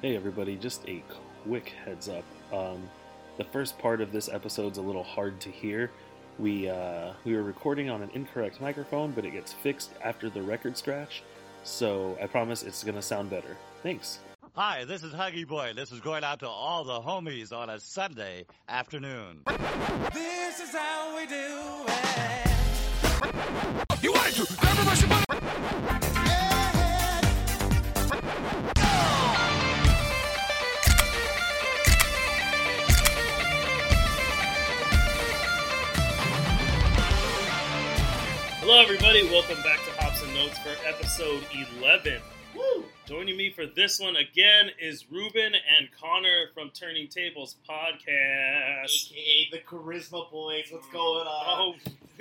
Hey everybody, just a quick heads up. The first part of this episode's a little hard to hear. We were recording on an incorrect microphone, but it gets fixed after the record scratch, so I promise it's gonna sound better. Thanks. Hi, this is Huggy Boy. This is going out to all the homies on a Sunday afternoon. This is how we do it. You wanted to! Everybody should... Hello everybody, welcome back to Hops and Notes for episode 11. Woo! Joining me for this one again is Ruben and Connor from Turning Tables Podcast. AKA the Charisma Boys. What's going on?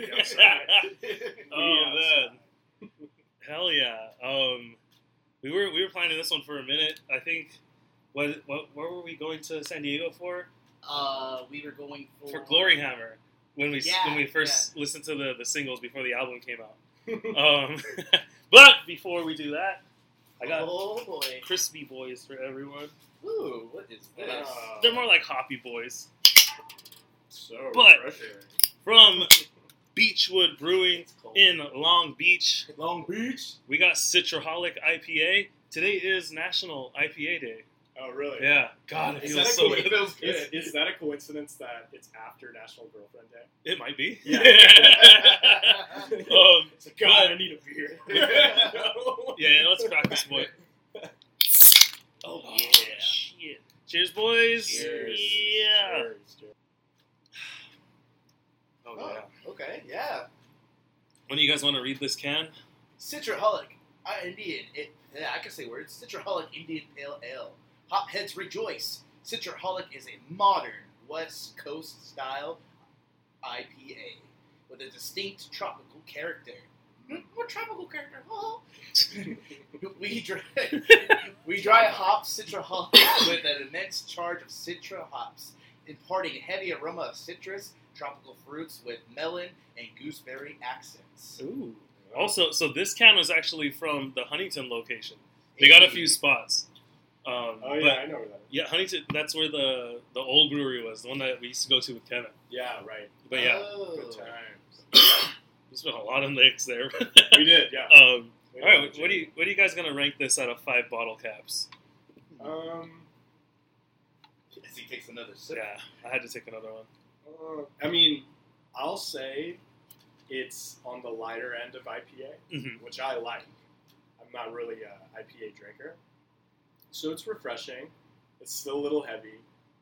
Man. Hell yeah. We were planning this one for a minute. I think where were we going to San Diego for? We were going For Glory Hammer. When we first listened to the singles before the album came out. But before we do that, I got crispy boys for everyone. Ooh, what is this? They're more like hoppy boys. So But- refreshing. From Beechwood Brewing in Long Beach, Long Beach? we got Citraholic IPA. Today is National IPA Day. Oh, really? Yeah. God, it Is feels that, so a good. feels good. Is that a coincidence that it's after National Girlfriend Day? It might be. Yeah. It's like, God, I need a beer. Yeah, let's crack this boy. Oh, Oh, yeah. shit. Cheers, boys. Cheers. Yeah. Cheers. Oh, Oh, yeah. okay, yeah. When do you guys want to read this can? Citraholic Indian. I can say words. Citraholic Indian Pale Ale. Hopheads rejoice. Citraholic is a modern West Coast style IPA with a distinct tropical character. What tropical character? Oh. we dry hop Citraholic with an immense charge of citra hops, imparting a heavy aroma of citrus, tropical fruits with melon and gooseberry accents. Ooh. Also, so this can was actually from the Huntington location. They got a few spots. Oh, but- yeah, I know where that is. Yeah, Huntington, that's where the old brewery was, the one that we used to go to with Kevin. Yeah, right. But yeah, Oh. Good times. there's been a lot of licks there. We did, yeah. All right, what are you guys gonna rank this out of 5 bottle caps? As he takes another sip. Yeah, I had to take another one. I mean, I'll say it's on the lighter end of IPA, Mhm. which I like. I'm not really an IPA drinker. So it's refreshing. It's still a little heavy.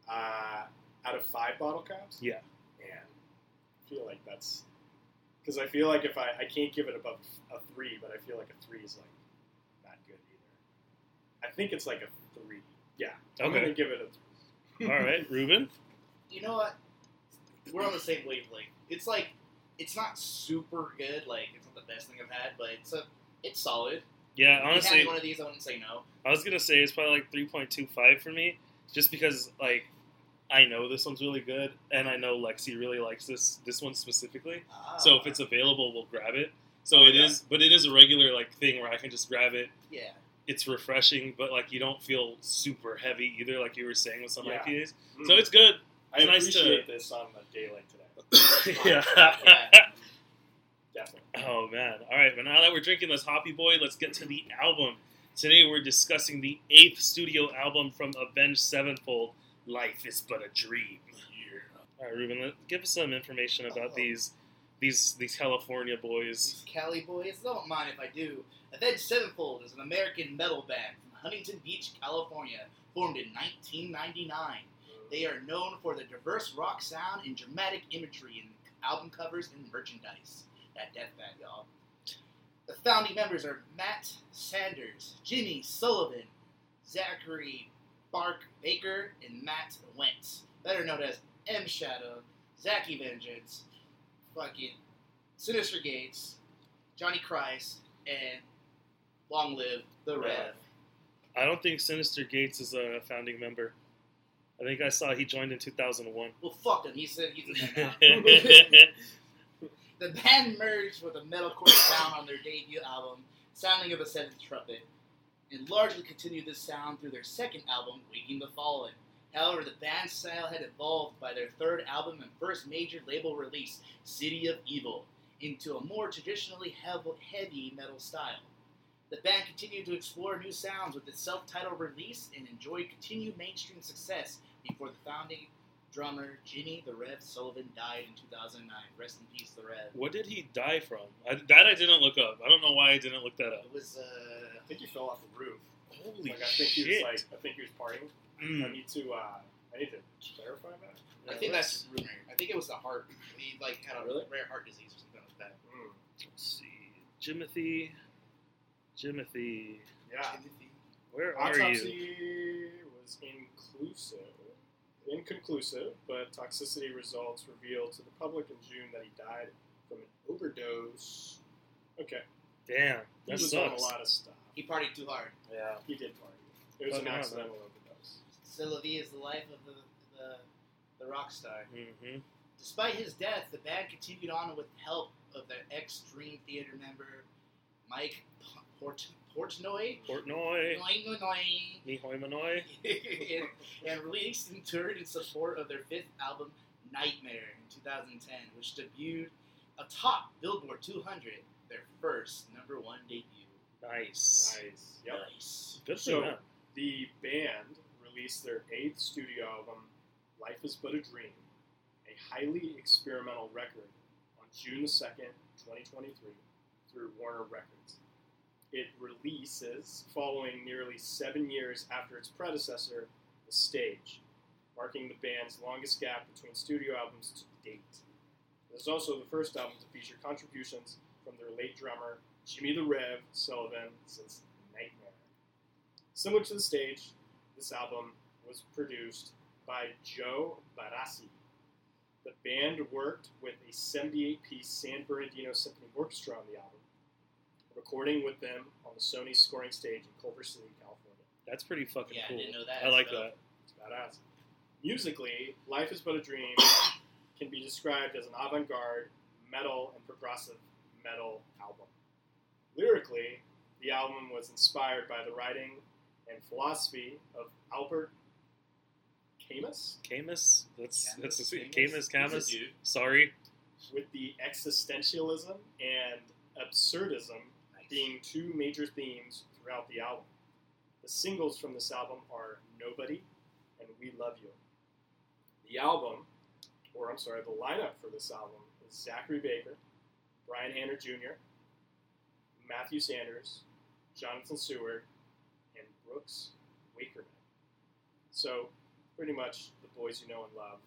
Out of 5 bottle caps? Yeah. Man, I feel like that's... Because I feel like if I can't give it above a 3, but I feel like a 3 is like not good either. I think it's like a 3. Yeah. I'm Okay. going to give it a 3. All right, Ruben. You know what? We're on the same wavelength. It's like, it's not super good. Like, it's not the best thing I've had, but it's solid. Yeah, If you honestly, had one of these, I wouldn't say no. I was gonna say it's probably like 3.25 for me, just because like I know this one's really good, and I know Lexi really likes this one specifically. So if it's available, we'll grab it. So Oh, it yeah. is, but it is a regular like thing where I can just grab it. Yeah. It's refreshing, but like you don't feel super heavy either, like you were saying with some Yeah. IPAs. Mm. So it's good. I It's nice appreciate this on a day like today. Yeah. Definitely. Oh man! All right, but now that we're drinking this Hoppy Boy, let's get to the album. Today we're discussing the 8th studio album from Avenged Sevenfold, "Life Is But a Dream." All right, Ruben, give us some information about these California boys. These Cali boys, don't mind if I do. Avenged Sevenfold is an American metal band from Huntington Beach, California, formed in 1999. They are known for their diverse rock sound and dramatic imagery in album covers and merchandise. That death band, y'all. The founding members are Matt Sanders, Jimmy Sullivan, Zachary Baker, and Matt Wentz, better known as M Shadow, Zachy Vengeance, fucking Sinister Gates, Johnny Christ, and long live the Rev. I don't think Sinister Gates is a founding member. I think I saw he joined in 2001. Well, fuck him. He's in there now. The band merged with a metalcore sound on their debut album, Sounding of the Seventh Trumpet, and largely continued this sound through their second album, Waking the Fallen. However, the band's style had evolved by their third album and first major label release, City of Evil, into a more traditionally heavy metal style. The band continued to explore new sounds with its self-titled release and enjoyed continued mainstream success before the founding drummer Jimmy the Rev Sullivan died in 2009. Rest in peace, the Rev. What did he die from? That I didn't look up. I don't know why I didn't look that up. It was, I think he fell off the roof. Holy I think shit. he was I think he was partying. Mm. I need to clarify that. I think that's just rumor. I think it was the heart. He had a Really? rare heart disease or something like that. Let's see. Jimothy. Yeah. Where are you? Autopsy was inconclusive, but toxicity results revealed to the public in June that he died from an overdose. Okay. Damn, He that was on a sucks. lot of stuff. He partied too hard. Yeah. He did party. It was an Fucking hell, accidental overdose. C'est la vie is the life of the rock star. Mm-hmm. Despite his death, the band continued on with help of their ex-Dream Theater member Mike Portnoy. Portnoy. Portnoy. Nihoi Manoi. and released and toured in support of their fifth album, Nightmare, in 2010, which debuted atop Billboard 200, their first #1 debut. Nice. Nice. Yep. Nice. Good for So them. the band released their 8th studio album, Life is But a Dream, a highly experimental record, on June 2nd, 2023, through Warner Records. It releases following nearly 7 years after its predecessor, The Stage, marking the band's longest gap between studio albums to date. It is also the first album to feature contributions from their late drummer, Jimmy the Rev Sullivan, since Nightmare. Similar to The Stage, this album was produced by Joe Barassi. The band worked with a 78-piece San Bernardino Symphony Orchestra on the album, recording with them on the Sony scoring stage in Culver City, California. That's pretty fucking Yeah, I cool. didn't know that. I like So- that. It's badass. Musically, Life is But a Dream can be described as an avant-garde, metal, and progressive metal album. Lyrically, the album was inspired by the writing and philosophy of Albert Camus, Camus? That's Camus. Camus. He's a Camus. dude. Sorry. with the existentialism and absurdism Nice. being two major themes throughout the album. The singles from this album are Nobody and We Love You. The lineup for this album is Zachary Baker, Brian Hanner Jr., Matthew Sanders, Jonathan Seward, and Brooks Wakerman. So, pretty much the boys you know and love.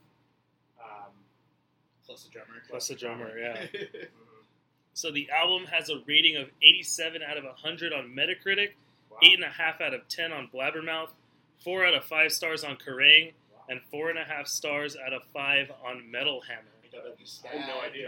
Plus the drummer. Plus the drummer, yeah. Mhm. So the album has a rating of 87 out of 100 on Metacritic, Wow. 8.5 out of 10 on Blabbermouth, 4 out of 5 stars on Kerrang, Wow. and 4.5 stars out of 5 on Metal Hammer. I had no idea.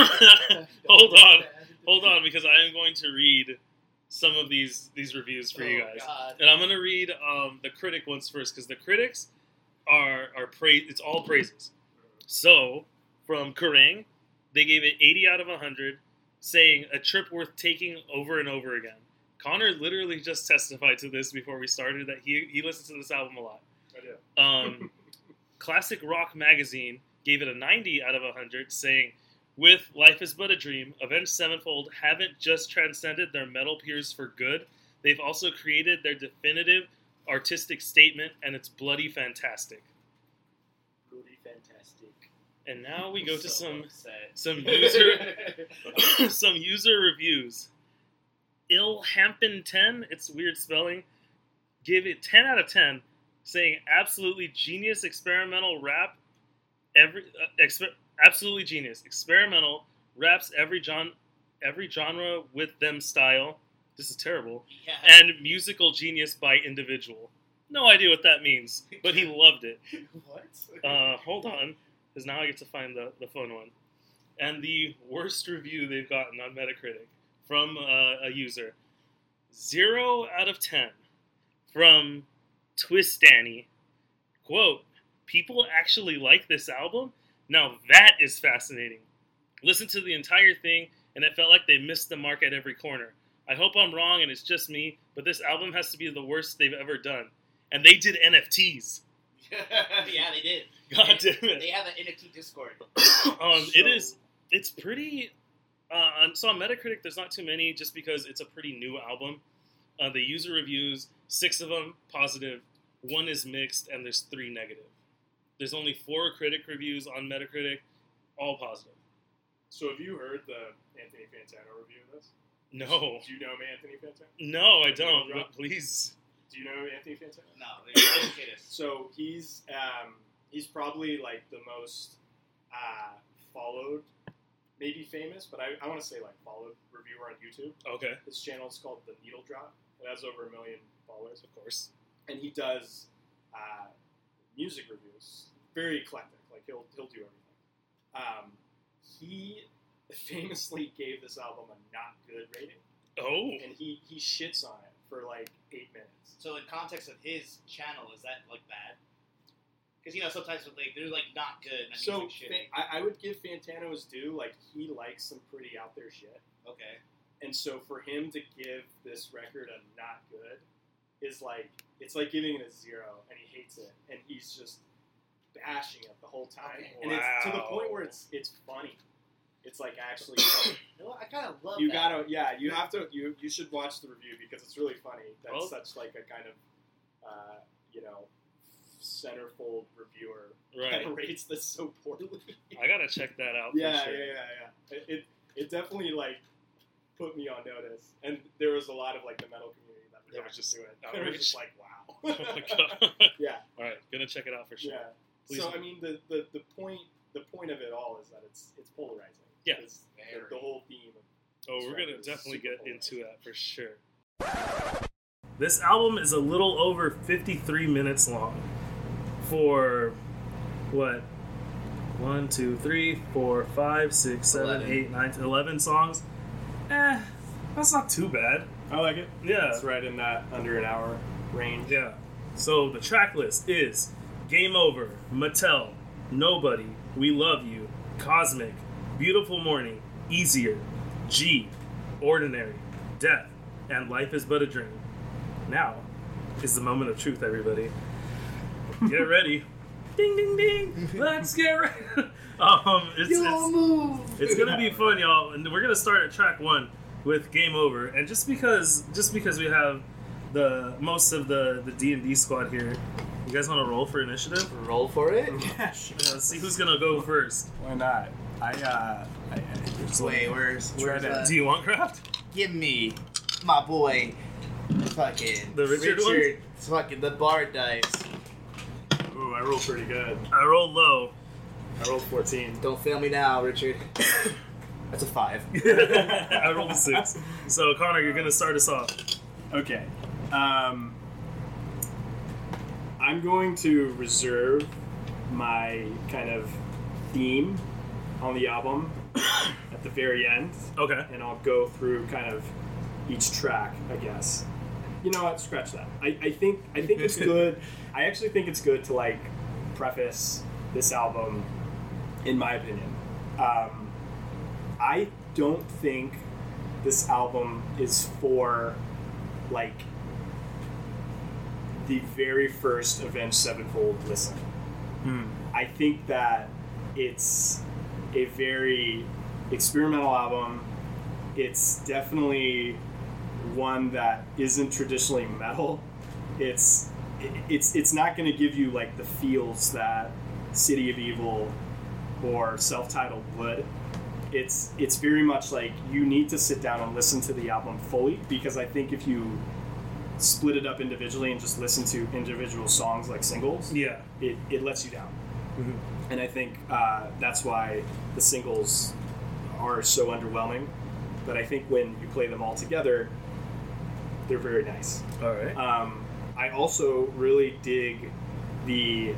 Hold on, because I am going to read some of these reviews for you guys. God. And I'm going to read the critic ones first, because the critics are praise. It's all praises. So, from Kerrang, they gave it 80 out of 100, saying a trip worth taking over and over again. Connor literally just testified to this before we started that he listens to this album a lot. I do. Classic Rock Magazine gave it a 90 out of 100, saying, with Life is But a Dream, Avenged Sevenfold haven't just transcended their metal peers for good, they've also created their definitive artistic statement, and it's bloody fantastic. Bloody fantastic. And now we go to So some upset. some user reviews. Ilhampen10, it's weird spelling, give it 10 out of 10, saying absolutely genius experimental rap, absolutely genius experimental raps every genre with them style. This is terrible. Yeah. And musical genius by individual. No idea what that means, but he loved it. What? Hold on, because now I get to find the fun one. And the worst review they've gotten on Metacritic from a user. 0 out of 10 from Twist Danny. Quote, people actually like this album? Now that is fascinating. Listen to the entire thing, and it felt like they missed the mark at every corner. I hope I'm wrong and it's just me, but this album has to be the worst they've ever done. And they did NFTs. Yeah, they did. God damn it. They have an NFT Discord. It's pretty. So on Metacritic, there's not too many, just because it's a pretty new album. The user reviews, 6 of them positive, 1 is mixed, and there's 3 negative. There's only 4 critic reviews on Metacritic, all positive. So have you heard the Anthony Fantano review of this? No, Do you know Anthony Fantano? no, I don't. But please. Do you know Anthony Fantano? No, they educate us. So he's probably like the most followed, maybe famous, but I want to say like followed reviewer on YouTube. Okay, His channel is called The Needle Drop. It has over 1 million followers, of course. and he does music reviews. Very eclectic. Like he'll do everything. He famously gave this album a not good rating, Oh, and he shits on it for like 8 minutes. So in context of his channel, is that like bad? Because sometimes like they're like not good. And that So means, like, shitty. I would give Fantano his due. Like he likes some pretty out there shit, Okay. and so for him to give this record a not good is like it's like giving it a 0, and he hates it, and he's just bashing it the whole time, Okay. and it's to the Wow. point where it's funny. It's like actually funny. You know what? I kind of love You that. you have to, you should watch the review because it's really funny. That's Oh. such like a kind of, centerfold reviewer right. that rates this so poorly. I gotta check that out. yeah, for sure. yeah. It definitely like put me on notice, and there was a lot of like the metal community that They were reacted just to it. outraged. They were just like, wow. Oh my god. Yeah, All right, gonna check it out for sure. yeah. Please. So I mean, the point of it all is that it's polarizing. Yeah. It's the whole theme. Oh, This we're gonna record is definitely super get into polarizing. that for sure. This album is a little over 53 minutes long. For what? 1, 2, 3, 4, 5, 6, 7, 11. 8, 9, 10, 11 songs. That's not too bad. I like it. Yeah. It's right in that under an hour range. Yeah. So the track list is Game Over, Mattel, Nobody, We Love You, Cosmic, Beautiful Morning, Easier, G, Ordinary, Death, and Life is But a Dream. Now is the moment of truth, everybody. Get ready. Ding, ding, ding. Let's get ready. It's gonna be fun, y'all. And we're gonna start at track 1 with Game Over. And just because we have the most of the D&D squad here, you guys want to roll for initiative? Roll for it. Yeah, sure. Let's see who's gonna go first. Why not? Wait, where's Do you want Craft? give me my boy, fucking The Richard fucking the bard dice. Ooh, I rolled pretty good. I rolled low. I rolled 14. Don't fail me now, Richard. That's a 5. I rolled a 6. So Connor, you're gonna start us off. Okay. I'm going to reserve my kind of theme on the album at the very end, Okay. and I'll go through kind of each track, I guess. You know what? Scratch that. I think it's good. I actually think it's good to like preface this album, in my opinion. I don't think this album is for like the very first Avenged Sevenfold listen. I think that it's a very experimental album. It's definitely one that isn't traditionally metal. It's not going to give you like the feels that City of Evil or Self-Titled would. It's very much like you need to sit down and listen to the album fully, because I think if you split it up individually and just listen to individual songs like singles, Yeah. it lets you down. Mm-hmm. And I think that's why the singles are so underwhelming. But I think when you play them all together, they're very nice. All right. I also really dig the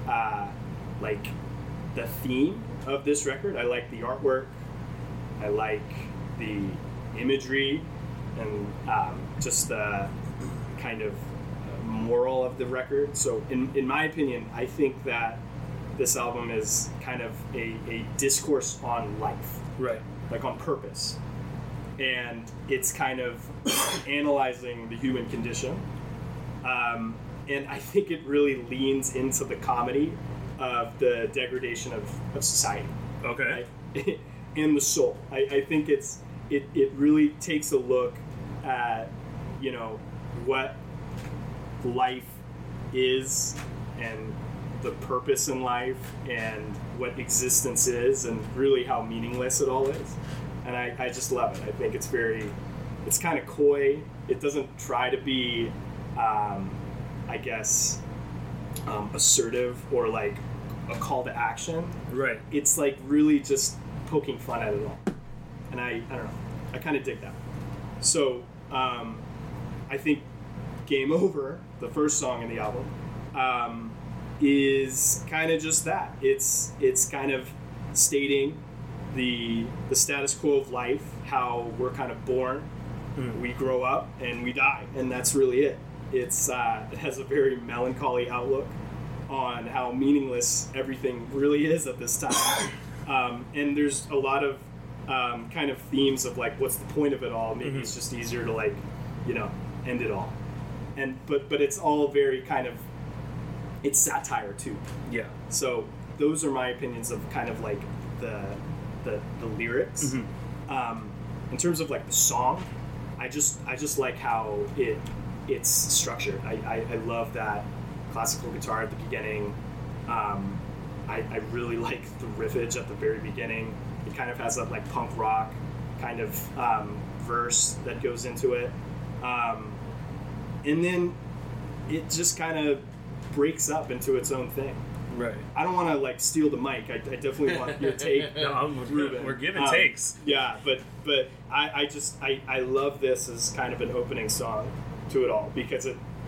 the theme of this record. I like the artwork. I like the imagery and just the kind of moral of the record. So in my opinion, I think that this album is kind of a discourse on life, Right. like on purpose. and it's kind of analyzing the human condition. And I think it really leans into the comedy of the degradation of society. Okay. Right? And the soul. I think it really takes a look at, you know, what life is and the purpose in life and what existence is and really how meaningless it all is. And I just love it. I think it's kind of coy. It doesn't try to be, assertive or like a call to action. Right. It's like really just poking fun at it all. And I don't know. I kind of dig that. So I think Game Over, the first song in the album, is kind of just that. It's kind of stating the status quo of life, how we're kind of born, we grow up, and we die, and that's really it. It has a very melancholy outlook on how meaningless everything really is at this time. And there's a lot of kind of themes of like, what's the point of it all? Maybe it's just easier to like, you know, end it all. And but it's all very kind of, it's satire too. Yeah. So those are my opinions of kind of like the lyrics. In terms of like the song, I just like how it's structured. I love that classical guitar at the beginning. I really like the riffage at the very beginning. It kind of has that like punk rock kind of verse that goes into it. And then it just kind of breaks up into its own thing. Right. I don't want to like steal the mic. I definitely want your take. No, we're giving takes. Yeah, but I love this as kind of an opening song to it all, because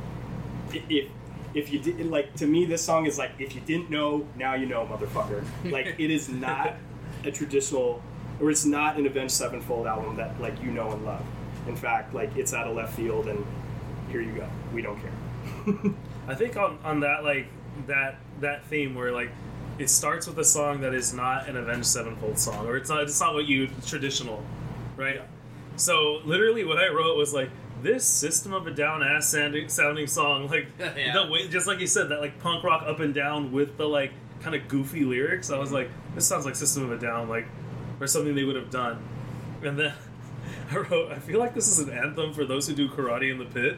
if you did, like, to me this song is like, if you didn't know, now you know, motherfucker. Like, it is not a traditional, or it's not an Avenged Sevenfold album that like you know and love. In fact, like, it's out of left field, and here you go. We don't care. I think on that, like, that theme where like it starts with a song that is not an Avenged Sevenfold song, or it's not what you traditional, right? Yeah. So literally what I wrote was like, this System of a Down ass sounding song, like the way, just like you said, that like punk rock up and down with the like kind of goofy lyrics. I was like, this sounds like System of a Down, like, or something they would have done. And then I wrote, I feel like this is an anthem for those who do karate in the pit.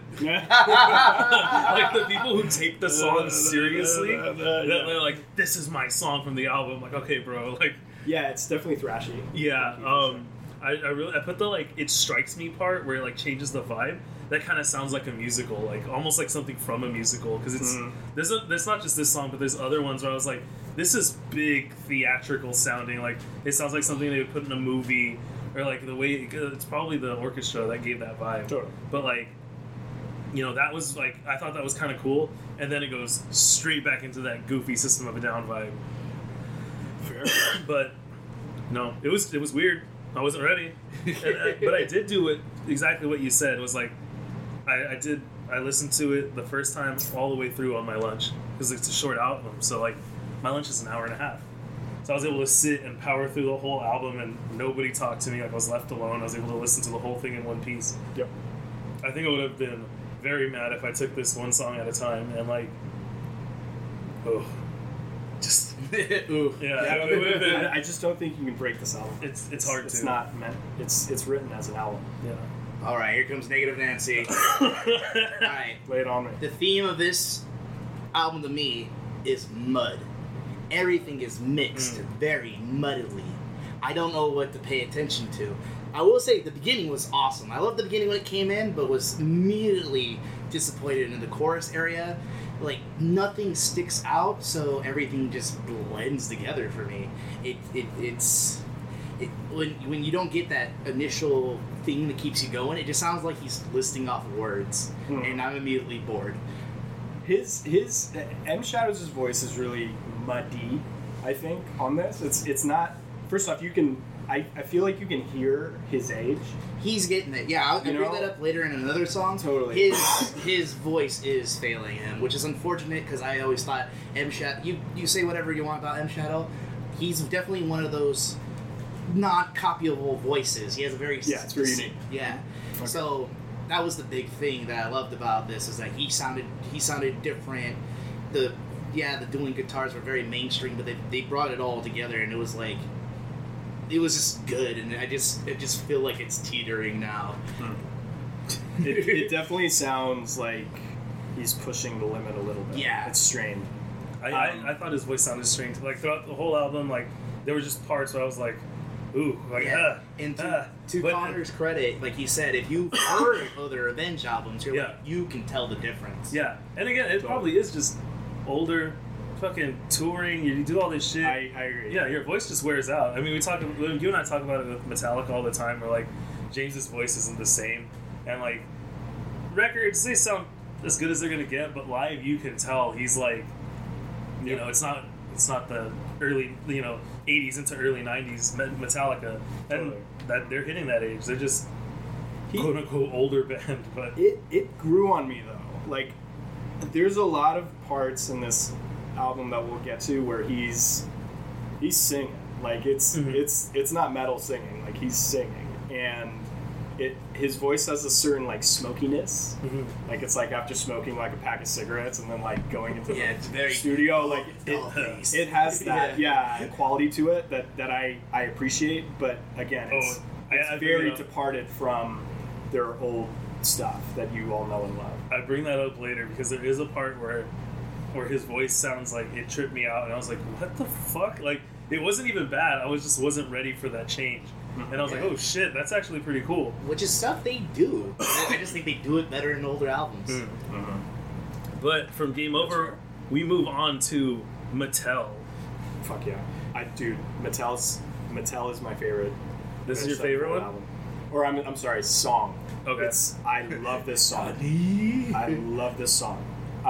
Like the people who take the song seriously. They're like, this is my song from the album. Like, okay, bro. Like, yeah, it's definitely thrashy. Yeah. I put the like it strikes me part where it like changes the vibe. That kind of sounds like a musical, like almost like something from a musical, because it's there's not just this song, but there's other ones where I was like, this is big theatrical sounding. Like it sounds like something they would put in a movie. Or like the way it's probably the orchestra that gave that vibe. Totally. But like, you know, that was like, I thought that was kind of cool, and then it goes straight back into that goofy System of a Down vibe. Fair. But no, it was weird. I wasn't ready, but I did do it exactly what you said. It was like I listened to it the first time all the way through on my lunch, because it's a short album. So like my lunch is an hour and a half. So I was able to sit and power through the whole album, and nobody talked to me. Like, I was left alone. I was able to listen to the whole thing in one piece. Yep. I think I would have been very mad if I took this one song at a time and like, just ooh. Yeah, it would have been. I just don't think you can break this album. It's hard to. It's not meant. It's written as an album. Yeah. All right, here comes Negative Nancy. All right. Lay it on me. The theme of this album to me is mud. Everything is mixed very muddily. I don't know what to pay attention to. I will say the beginning was awesome. I loved the beginning when it came in, but was immediately disappointed in the chorus area. Like, nothing sticks out, so everything just blends together for me. When you don't get that initial thing that keeps you going, it just sounds like he's listing off words, and I'm immediately bored. His M Shadows' voice is really muddy, I think, on this. It's not. First off, you can. I feel like you can hear his age. He's getting it. Yeah, I'll bring that up later in another song. Totally. His voice is failing him, which is unfortunate, because I always thought M Shadow. You say whatever you want about M Shadow. He's definitely one of those not copyable voices. He has a very it's very unique. Yeah. Okay. So that was the big thing that I loved about this is that he sounded different. The dueling guitars were very mainstream, but they brought it all together, and it was just good. And I just feel like it's teetering now. It definitely sounds like he's pushing the limit a little bit. Yeah. It's strained. I thought his voice sounded strange. Like throughout the whole album, like there were just parts where I was like, ooh, like And to But- Connor's credit, like he said, if you've heard other Avenged albums, you're like, you can tell the difference. Yeah, and again, it probably is just older, fucking touring. You do all this shit. I agree. Yeah, your voice just wears out. I mean, you and I talk about it with Metallica all the time. Where like James's voice isn't the same, and like records, they sound as good as they're gonna get, but live you can tell he's like, you know, it's not the early 80s into early 90s Metallica, and that they're hitting that age. They're just quote unquote older band, but it grew on me though. Like, there's a lot of parts in this album that we'll get to where he's singing. Like it's not metal singing. Like he's singing, and his voice has a certain like smokiness. Like it's like after smoking like a pack of cigarettes and then like going into it's the very studio. Like it has that quality to it that I appreciate. But again, it's very departed from their old stuff that you all know and love. I bring that up later because there is a part where his voice sounds like it tripped me out, and I was like, what the fuck? Like, it wasn't even bad. I wasn't ready for that change. And I was like, oh shit, that's actually pretty cool. Which is stuff they do. I just think they do it better in older albums. But from Game Over, we move on to Mattel. Fuck yeah. Mattel is my favorite. This is your favorite one? Album. Or I'm sorry, song. Okay. I love this song. I love this song.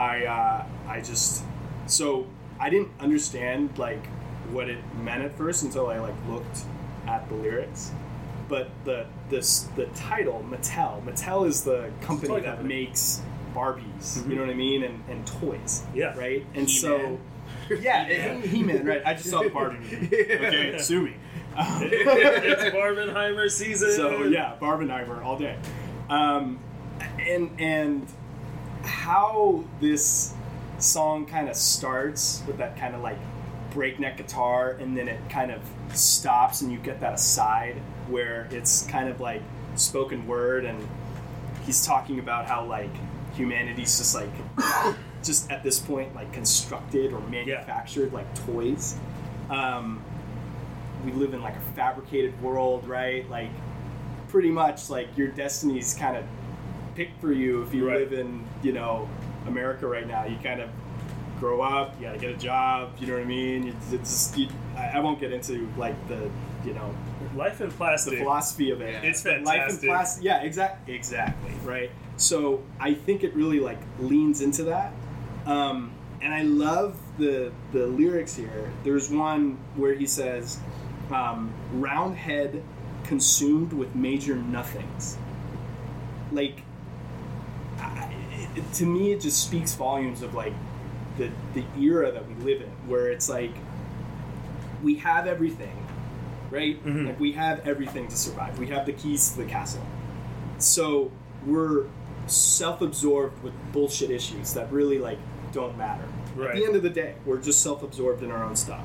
So I didn't understand like what it meant at first until I like looked at the lyrics. But the title, Mattel is the company that makes Barbies, you know what I mean, and toys. Yeah. Right? And He-Man. He-Man, right. I just saw the Barbie movie. Okay, sue me. It's Barbenheimer season. So yeah, Barbenheimer all day. And how this song kind of starts with that kind of like breakneck guitar, and then it kind of stops, and you get that aside where it's kind of like spoken word, and he's talking about how like humanity's just like just at this point like constructed or manufactured like toys. We live in like a fabricated world, right? Like pretty much like your destiny's kind of picked for you if you live in, America right now. You kind of grow up, you gotta get a job, you know what I mean? I won't get into like the, Life in plastic. The philosophy of it. It's fantastic. Life in plastic. Yeah, exactly, right? So I think it really like leans into that. And I love the lyrics here. There's one where he says, round head consumed with major nothings. Like, to me, it just speaks volumes of like the era that we live in, where it's like we have everything, right? Mm-hmm. Like we have everything to survive. We have the keys to the castle. So we're self-absorbed with bullshit issues that really like don't matter. Right. At the end of the day, we're just self-absorbed in our own stuff.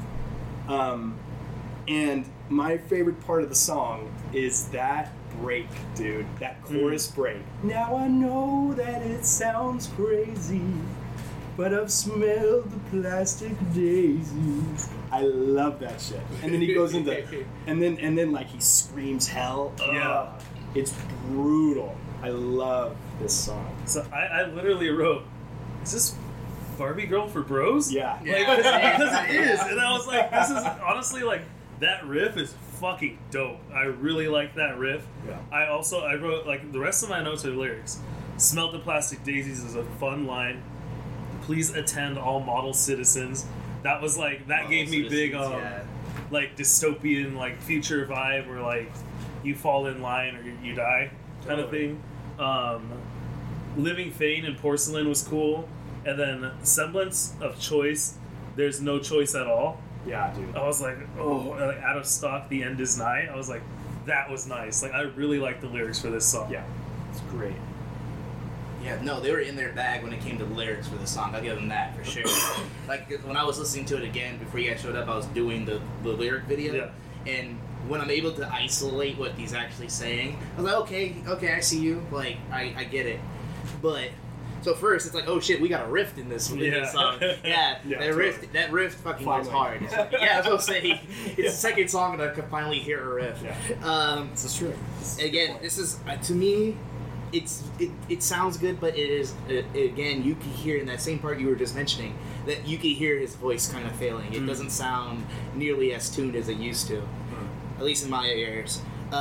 And my favorite part of the song is that break, dude. That chorus break. Now I know that it sounds crazy, but I've smelled the plastic daisies. I love that shit. And then he goes into, and then like he screams hell. Yeah. It's brutal. I love this song. So I literally wrote, is this Barbie Girl for Bros? Yeah. Like, because it is. And I was like, this is honestly like, that riff is fucking dope. I really like that riff. Yeah. I wrote, like, the rest of my notes are lyrics. Smelt the plastic daisies is a fun line. Please attend all model citizens. That was like, that gave me big, like, dystopian, like, future vibe where, like, you fall in line or you die kind of thing. Living Fane and Porcelain was cool. And then Semblance of Choice, there's no choice at all. Yeah, dude. I was like, oh, like out of stock. The end is nigh. I was like, that was nice. Like I really like the lyrics for this song. Yeah, it's great. Yeah, no, they were in their bag when it came to lyrics for the song. I'll give them that for sure. Like when I was listening to it again before you guys showed up, I was doing the lyric video, Yeah. and when I'm able to isolate what he's actually saying, I was like, okay, I see you. Like I get it. But so first it's like, oh shit, we got a rift in this song. Yeah, Yeah, that rift fucking goes Finally. hard. Yeah, I was gonna say it's the second song and I could finally hear a riff. Yeah. This is true. Again, this is to me, it sounds good, but it is again, you can hear in that same part you were just mentioning that you can hear his voice kind of failing. It doesn't sound nearly as tuned as it used to, at least in my ears.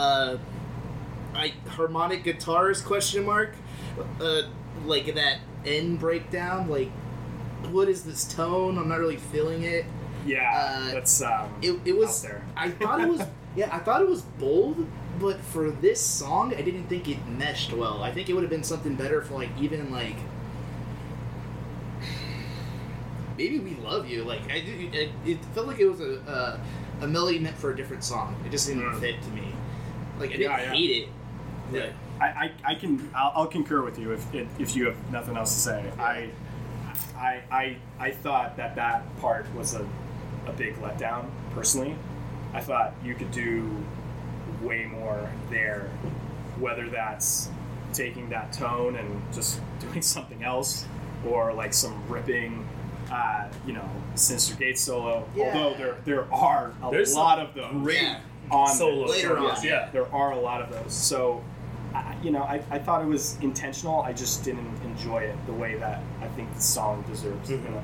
Harmonic guitars ? Like that end breakdown, like what is this tone? I'm not really feeling it. Yeah, that's It was. out there. I thought it was. Yeah, I thought it was bold, but for this song, I didn't think it meshed well. I think it would have been something better for like even like maybe We Love You. Like it felt like it was a melody meant for a different song. It just didn't fit to me. Like I didn't hate it. But I'll concur with you if you have nothing else to say. I thought that part was a big letdown, personally. I thought you could do way more there, whether that's taking that tone and just doing something else, or like some ripping, Sinister Gates solo. Yeah. Although there are There's a lot of those great on solo later solos, on. yeah. there are a lot of those. So, I thought it was intentional. I just didn't enjoy it the way that I think the song deserves. Mhm.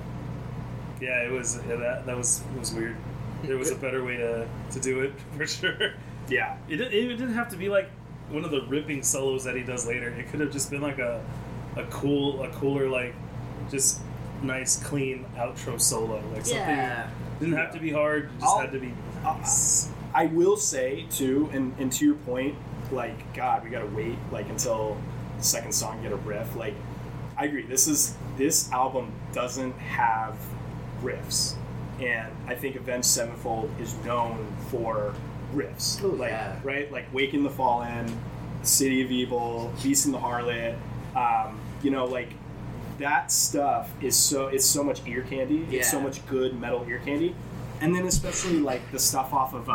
Yeah, it was that was weird. There was a better way to do it for sure. Yeah. It didn't have to be like one of the ripping solos that he does later. It could have just been like a cooler like just nice clean outro solo, like something. Didn't have to be hard. It just had to be. I will say too, and to your point, like, God, we gotta wait like until the second song to get a riff. Like, I agree. This album doesn't have riffs, and I think Avenged Sevenfold is known for riffs. Oh, like, yeah. right? Like Waking the Fallen, City of Evil, Beast and the Harlot. Like that stuff is so much ear candy. Yeah. It's so much good metal ear candy, and then especially like the stuff off of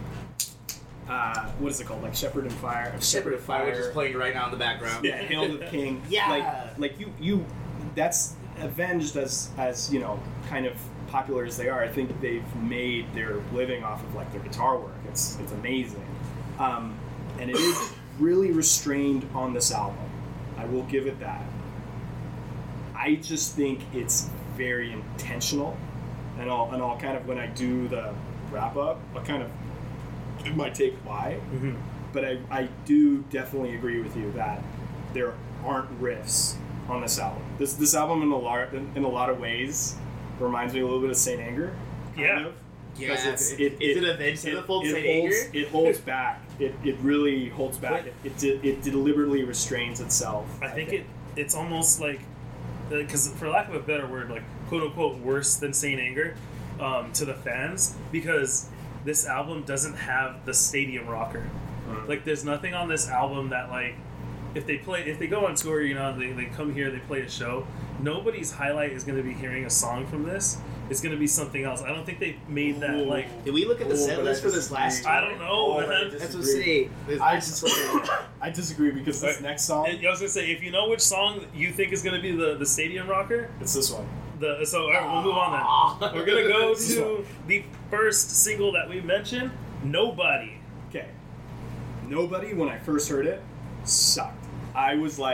what is it called? Like Shepherd and Fire. Shepherd of Fire, which is playing right now in the background. Yeah, Hail the King. Yeah. Like you that's Avenged as kind of popular as they are. I think they've made their living off of like their guitar work. It's amazing. And it is really restrained on this album. I will give it that. I just think it's very intentional, and I'll kind of, when I do the wrap up, I'll kind of give my take why. Mhm. But I do definitely agree with you that there aren't riffs on this album. This album in a lot of ways reminds me a little bit of Saint Anger. Kind of. Yeah. Because Is it Avenged Sevenfold Saint Anger? It holds back. It really holds back. It deliberately restrains itself. I think it's almost like, because for lack of a better word, like quote unquote worse than Saint Anger to the fans, because this album doesn't have the stadium rocker. Like there's nothing on this album that like if they go on tour, they come here, they play a show, nobody's highlight is going to be hearing a song from this. It's going to be something else. I don't think they made that like. Did we look at the set but list I for this last disagree. tour? I don't know, man. That's what I'm saying. I disagree because this next song, I was gonna say, if you know which song you think is gonna be the stadium rocker, it's this one. So all right, we'll move on then. We're gonna go to the first single that we mentioned, Nobody. Okay. Nobody, when I first heard it, sucked. I was like,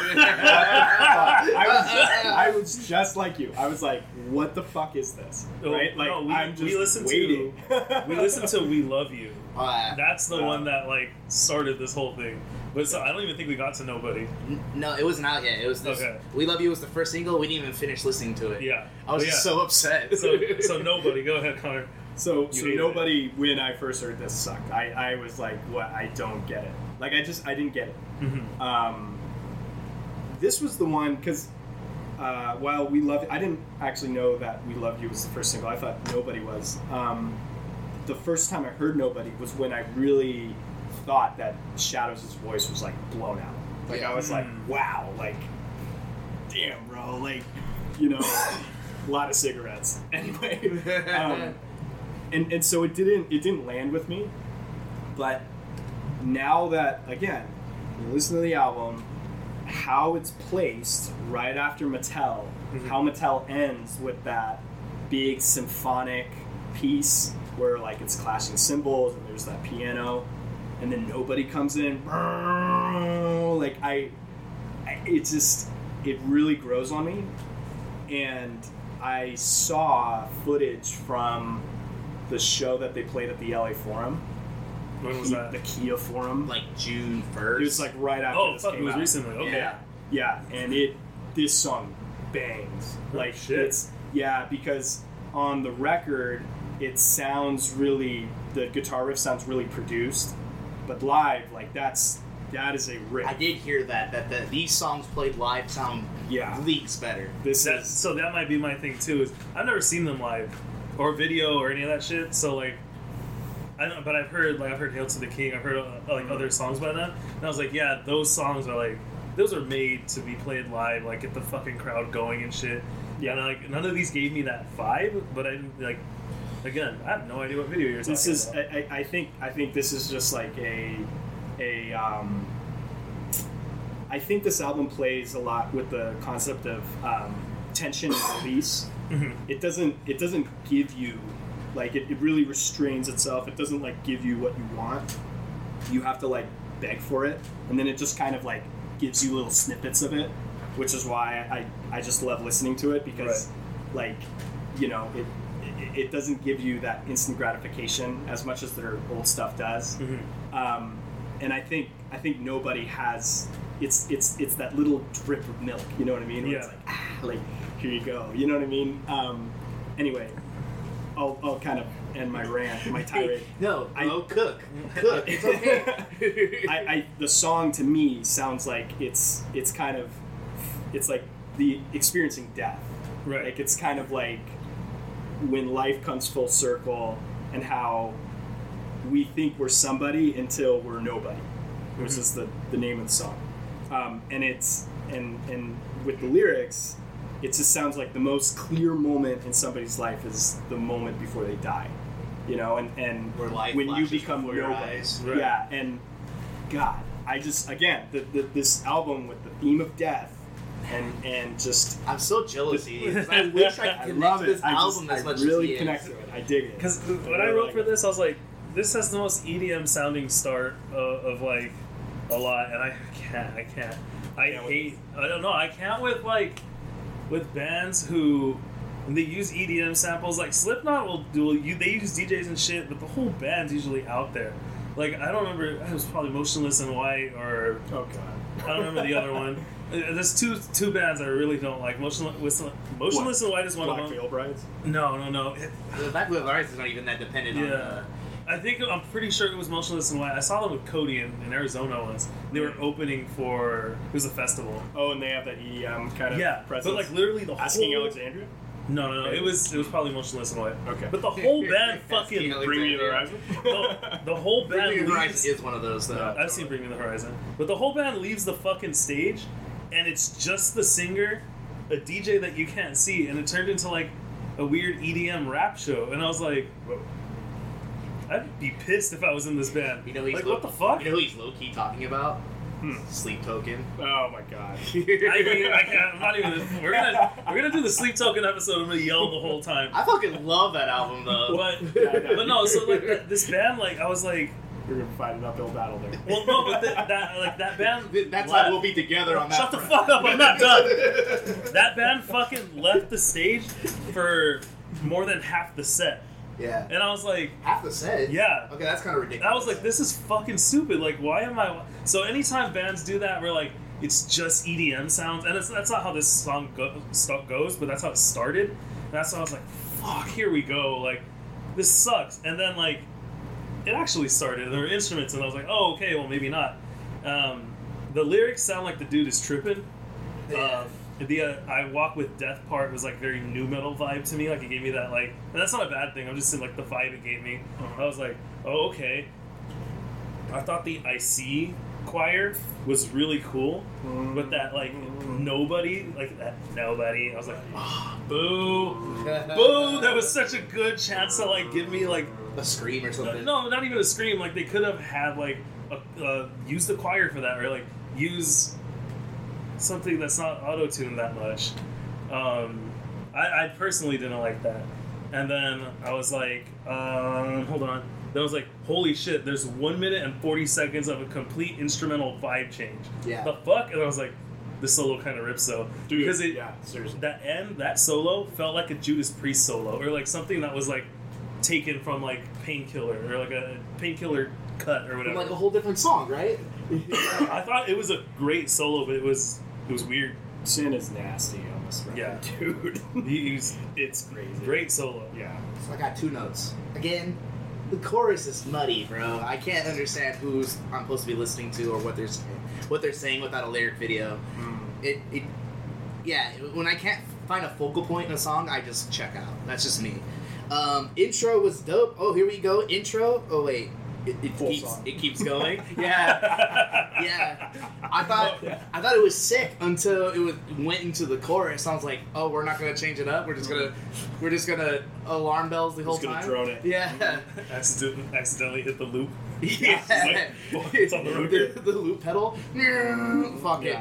I was just like you. I was like, what the fuck is this? Right? Like, No, I'm just we listened waiting. we listened to We Love You. Uh, That's the one that like started this whole thing. But so I don't even think we got to Nobody. no, it wasn't out yet. It was this. Okay. We Love You was the first single. We didn't even finish listening to it. Yeah. I was But just so upset. so Nobody. Go ahead, Connor. So hated Nobody, when I first heard this, sucked. I was like, what? I don't get it. Like, I didn't get it. Mm-hmm. This was the one, because while We Love You, I didn't actually know that We Love You was the first single. I thought Nobody was. The first time I heard Nobody was when I really thought that Shadows' voice was like blown out. Like I was like, wow, like, damn, bro, like, you know, a lot of cigarettes. Anyway, and so it didn't land with me. But now that, again, you listen to the album, how it's placed right after Mattel, how Mattel ends with that big symphonic piece where like it's clashing cymbals and there's that piano, and then Nobody comes in, like it really grows on me. And I saw footage from the show that they played at the LA Forum. When was that? The Kia Forum. Like June 1st. It was like right after this it came was out. recently. Okay. Yeah, and this song bangs. Like shit. It's because on the record it sounds really, the guitar riff sounds really produced, but live, like that is a riff. I did hear that these songs played live sound leagues better. So that might be my thing too. Is I've never seen them live, or video, or any of that shit. So like, I don't know, but I've heard Hail to the King. I've heard like other songs by them, and I was like, yeah, those songs are like, those are made to be played live, like get the fucking crowd going and shit. Yeah, and like none of these gave me that vibe, but I didn't like. Again, I have no idea what video you're talking about. I think this is just like I think this album plays a lot with the concept of tension and release. Mm-hmm. It doesn't give you, like, it really restrains itself. It doesn't like give you what you want. You have to like beg for it, and then it just kind of like gives you little snippets of it, which is why I just love listening to it, because like, you know, it doesn't give you that instant gratification as much as their old stuff does. Mm-hmm. And I think Nobody has, it's that little drip of milk, you know what I mean? Where it's like here you go, you know what I mean? Anyway, I'll kind of end my rant, my tirade. Cook. It's okay. The song to me sounds like it's like the experiencing death. Right. Like it's kind of like when life comes full circle, and how we think we're somebody until we're nobody, which is the name of the song. And it's and with the lyrics, it just sounds like the most clear moment in somebody's life is the moment before they die, you know, and Where life when you flashes become before your nobody. eyes. Right. Yeah, and God, I just, again, this album with the theme of death and just, I'm so jealous of you, 'cause I wish I I could love connect to it. this album as much I really as he connect is. to it. I dig it. Because when I wrote for this, I was like, this has the most EDM sounding start of like a lot, and I can't. I don't know. I can't with bands who they use EDM samples. Like Slipknot they use DJs and shit, but the whole band's usually out there. Like I don't remember. It was probably Motionless in White, or Oh God. I don't remember the other one. There's two bands I really don't like. Motionless in White is one Black of them. Veil Brides? No. The Black Veil Brides is not even that dependent on I'm pretty sure it was Motionless in White. I saw them with Cody in Arizona once. They were opening for, it was a festival. Oh, and they have that EDM kind of presence. But like literally the Asking whole... Alexandria? No. It was probably Motionless in White. Okay. But the whole band fucking... Asking Bring Me the Alexandria. Horizon? The whole band Bring Me the leaves... Horizon is one of those, though. I've seen Bring Me the Horizon. But the whole band leaves the fucking stage, and it's just the singer, a DJ that you can't see, and it turned into like a weird EDM rap show. And I was like, whoa. I'd be pissed if I was in this band. You know he's like, what the fuck? You know who he's low-key talking about? Sleep Token. Oh my God. I can't. I'm not even. We're gonna do the Sleep Token episode. I'm gonna yell the whole time. I fucking love that album, though. But no. So like this band, like I was like, We're gonna fight an uphill battle there. well, no, but that band. That's left. why we'll be together on that Shut the front. fuck up! I'm not done. That band fucking left the stage for more than half the set, Yeah. and I was like, Half the set? yeah. Okay, that's kind of ridiculous. I was like, this is fucking stupid. Like, why am I? So anytime bands do that, we're like, it's just EDM sounds, and that's not how this song goes, but that's how it started. And that's why I was like, fuck, here we go. Like, this sucks. And then like, it actually started. There were instruments, and I was like, oh, okay, well maybe not. The lyrics sound like the dude is tripping. Yeah. The I Walk with Death part was like very new metal vibe to me. Like it gave me that like, and that's not a bad thing. I'm just saying like the vibe it gave me. I was like, oh okay. I thought the I See choir was really cool, but that like nobody, like that nobody. I was like, boo, boo. That was such a good chance to like give me like A scream or something. no, not even a scream. Like they could have had like use the choir for that, or like use something that's not auto-tuned that much. I personally didn't like that. And then I was like, hold on. Then I was like, holy shit, there's 1 minute and 40 seconds of a complete instrumental vibe change. Yeah. The fuck? And I was like, this solo kind of rips though. Dude, because yeah, seriously. that solo felt like a Judas Priest solo, or like something that was like taken from like Painkiller, or like a Painkiller cut or whatever. Like a whole different song, right? I thought it was a great solo, but it was weird. Sin is nasty on this record, Yeah. dude. It's crazy. Great solo. Yeah. So I got 2 notes. Again, the chorus is muddy, bro. I can't understand who's I'm supposed to be listening to or what they're saying without a lyric video. When I can't find a focal point in a song, I just check out. That's just me. Intro was dope. Oh, here we go. Intro. Oh wait, it keeps going. Yeah. I thought it was sick until it went into the chorus. I was like, oh, we're not gonna change it up. We're just gonna alarm bells the whole Just gonna time. drone it. Yeah. Accidentally hit the loop. Yeah. It's on the loop. the loop pedal. Fuck it. Yeah.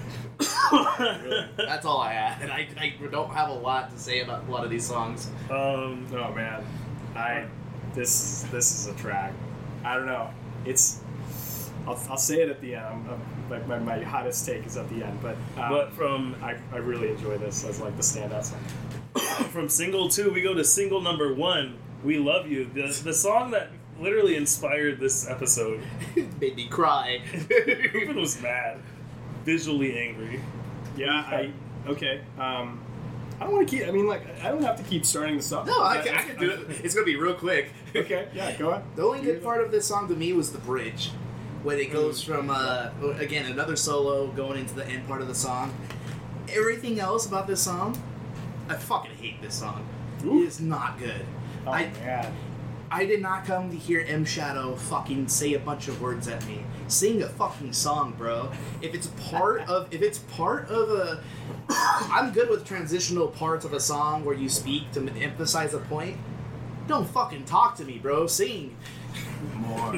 That's all I had. And I don't have a lot to say about a lot of these songs. Oh man, this is a track. I don't know. I'll say it at the end. My hottest take is at the end, but I really enjoy this as like the standout song. From single 2, we go to single number 1. We Love You. The song that literally inspired this episode. Made me cry. Ruben was mad, visually angry. Yeah, okay. I don't want to keep. I mean, like, I don't have to keep starting the song. No, I can do it. It's gonna be real quick. Okay, yeah, go on. The only good part of this song to me was the bridge, when it goes from again another solo going into the end part of the song. Everything else about this song, I fucking hate this song. Ooh. It is not good. Oh man. I did not come to hear M Shadow fucking say a bunch of words at me. Sing a fucking song, bro. If it's part of a, I'm good with transitional parts of a song where you speak to emphasize a point. Don't fucking talk to me, bro. Sing. More.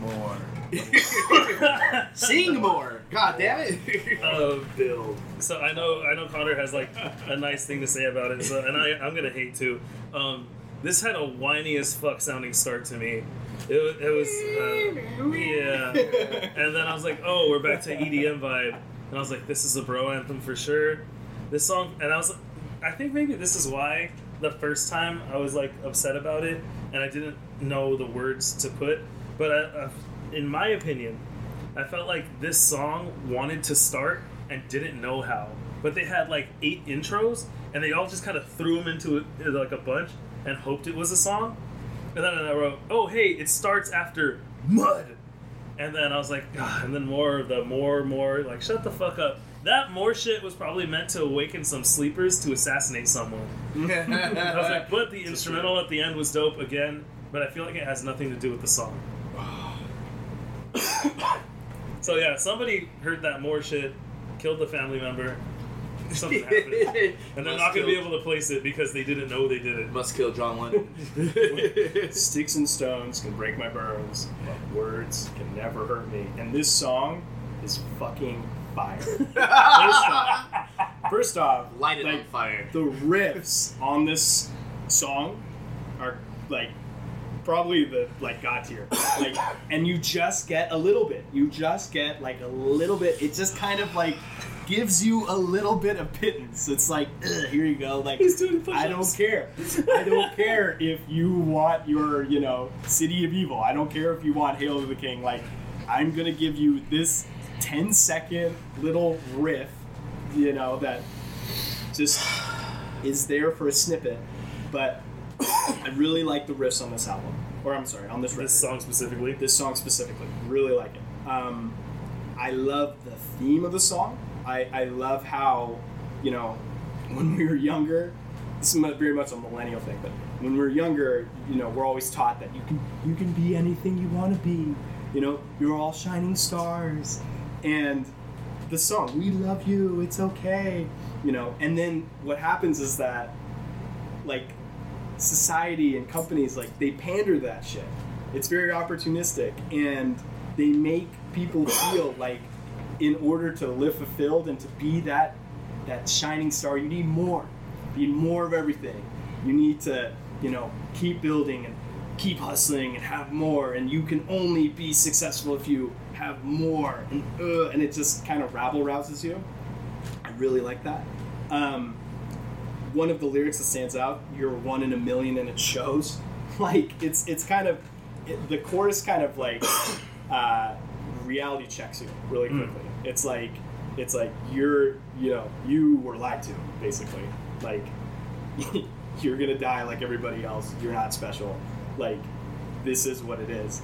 Sing more. God damn it. Bill. So I know Connor has like a nice thing to say about it. So I'm gonna hate too. This had a whiny as fuck sounding start to me. It was yeah. And then I was like, oh, we're back to EDM vibe. And I was like, this is a bro anthem for sure. This song, and I think maybe this is why the first time I was like upset about it, and I didn't know the words to put. But in my opinion, I felt like this song wanted to start and didn't know how. But they had like 8 intros, and they all just kind of threw them into it like a bunch and hoped it was a song. And then I wrote, oh hey, it starts after mud. And then I was like, ah, and then more, like shut the fuck up. That more shit was probably meant to awaken some sleepers to assassinate someone. I was like, but the instrumental at the end was dope again, but I feel like it has nothing to do with the song. So yeah, somebody heard that more shit, killed the family member, something happened, and they're not going to be able to place it because they didn't know they did it. Must kill John Lennon. Sticks and stones can break my bones, but words can never hurt me. And this song is fucking fire. First off, Light it like, on fire. the riffs on this song are like probably the like god tier. Like, and you just get a little bit. You just get like a little bit. It just kind of like gives you a little bit of pittance. It's like, here you go. Like, He's doing push-ups. I don't care. I don't care if you want your, City of Evil. I don't care if you want Hail to the King. Like, I'm gonna give you this 10-second little riff, that just is there for a snippet. But I really like the riffs on this album. Or I'm sorry, on this record. This song specifically? This song specifically. Really like it. I love the theme of the song. I love how you know, when we were younger, this is very much a millennial thing, but when we were younger, you know, we're always taught that you can be anything you want to be. You know, you're all shining stars. And the song, we love you, it's okay. You know, and then what happens is that, like, society and companies, like, they pander to that shit. It's very opportunistic, and they make people feel like in order to live fulfilled and to be that shining star, you need more. You need more of everything. You need to, you know, keep building and keep hustling and have more, and you can only be successful if you have more, and it just kind of rabble-rouses you. I really like that. One of the lyrics that stands out, you're 1 in a million and it shows. Like, it's kind of, the chorus kind of like reality checks you really quickly. It's like you're, you know, you were lied to, basically. Like, you're gonna die like everybody else. You're not special. Like, this is what it is.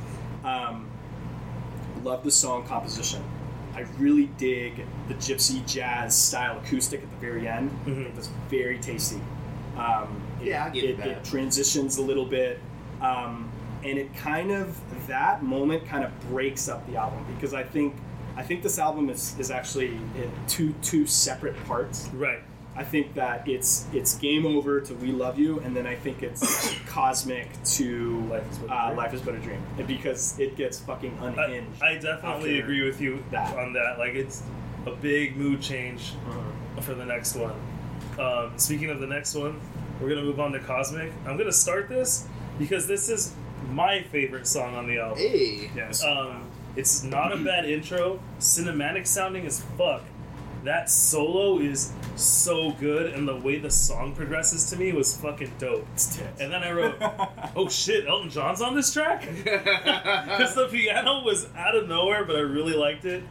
Love the song composition. I really dig the gypsy jazz style acoustic at the very end. It was very tasty. I'll give you that. It transitions a little bit. And it kind of, that moment kind of breaks up the album, because I think this album is actually in two separate parts. Right. I think that it's Game Over to We Love You, and then I think it's Cosmic to Life Is But a Dream, because it gets fucking unhinged. I definitely agree with you on that. Like, it's a big mood change for the next one. Speaking of the next one, we're going to move on to Cosmic. I'm going to start this because this is my favorite song on the album. Hey. Yes. It's not a bad intro. Cinematic sounding as fuck. That solo is so good, and the way the song progresses to me was fucking dope. And then I wrote, oh shit, Elton John's on this track? Because the piano was out of nowhere, but I really liked it.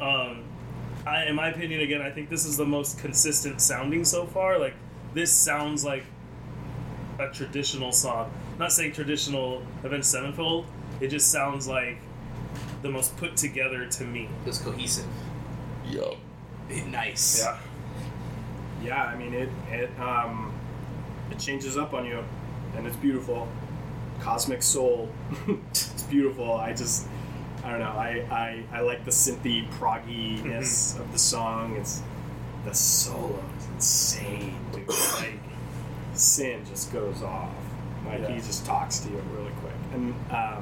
In my opinion, again, I think this is the most consistent sounding so far. Like, this sounds like a traditional song. I'm not saying traditional Avenged Sevenfold. It just sounds like the most put together to me. It's cohesive. Yo. Nice. Yeah, I mean, it changes up on you, and it's beautiful. Cosmic soul. It's beautiful. I don't know. I like the synthy progginess of the song. The solo is insane, dude. Like, Sin just goes off. Like, he just talks to you really quick. And I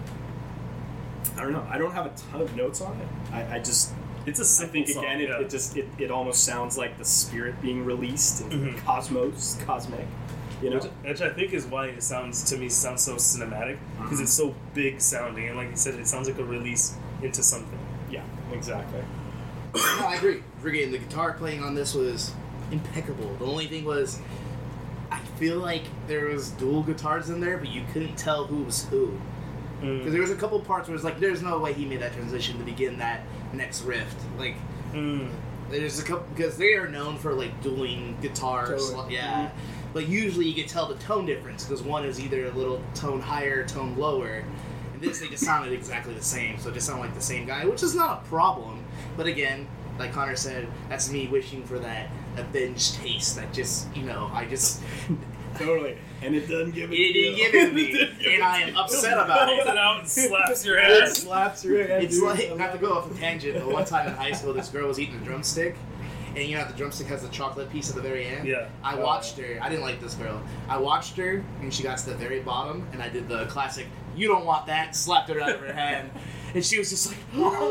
don't know. I don't have a ton of notes on it. It's a simple I think again, song, it almost sounds like the spirit being released in cosmic, you know, which I think is why it sounds so cinematic, because it's so big sounding, and like you said, it sounds like a release into something. Yeah, exactly. No, I agree. Freaking the guitar playing on this was impeccable. The only thing was, I feel like there was dual guitars in there, but you couldn't tell who was who. Because there was a couple parts where it's like, there's no way he made that transition to begin that next riff. Like, there's a couple, because they are known for like dueling guitars. Totally. Yeah. But usually you can tell the tone difference, because one is either a little tone higher, tone lower. And this, they just sounded exactly the same, so it just sounded like the same guy, which is not a problem. But again, like Connor said, that's me wishing for that avenged taste that just, you know, I just... Totally. And it doesn't give it It didn't give it to me, and I am upset about Pulls it. it out and slaps your It head. slaps your head. It's dude. like, not to go off a tangent, but one time in high school, this girl was eating a drumstick, and you know how the drumstick has the chocolate piece at the very end? Yeah. I watched her. I didn't like this girl. I watched her, and she got to the very bottom, and I did the classic, you don't want that, slapped her out of her hand, and she was just like,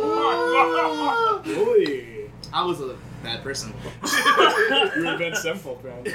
Holy. I was a bad person. You're Avenged Sevenfold, man.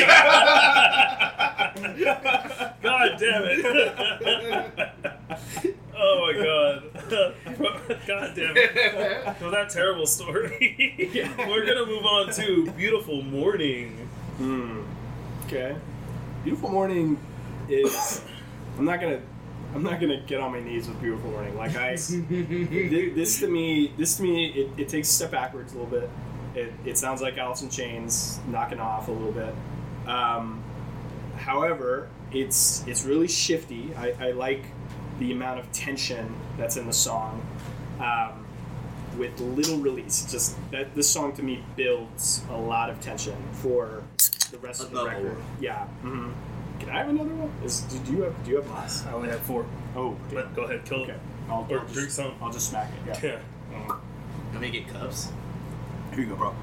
God damn it. Oh my god. God damn it. So that terrible story. We're gonna move on to Beautiful Morning. Okay. Beautiful Morning is... I'm not gonna get on my knees with Beautiful Morning. Like, this to me, it takes a step backwards a little bit. It sounds like Alice in Chains knocking off a little bit. However, it's really shifty. I like the amount of tension that's in the song. with little release. Just that this song to me builds a lot of tension for the rest of the Another record. one. Yeah. Mm-hmm. Can I have another one? Do you have less? I only have 4. Oh, damn. But go ahead, kill Okay. it. I'll Or just, drink some. I'll just smack it. Yeah. Yeah. Let me get cups. Here you go, bro.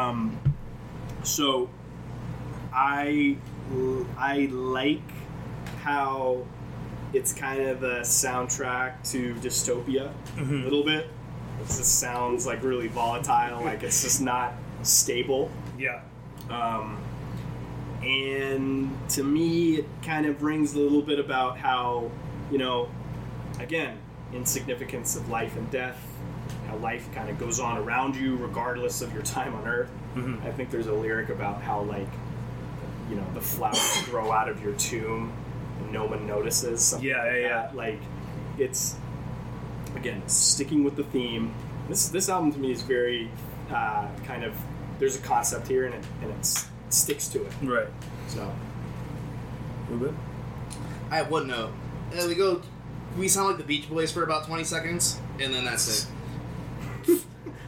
So I like how it's kind of a soundtrack to Dystopia a little bit. It just sounds like really volatile, like it's just not stable. Yeah. And to me, it kind of brings a little bit about how, again, insignificance of life and death, how life kind of goes on around you regardless of your time on Earth. Mm-hmm. I think there's a lyric about how, the flowers grow out of your tomb and no one notices. Something Yeah, like yeah, that. Like, it's, again, sticking with the theme. This album to me is very kind of, there's a concept here and it sticks to it. Right. So, Ruben? I have one note. We sound like the Beach Boys for about 20 seconds, and then that's it.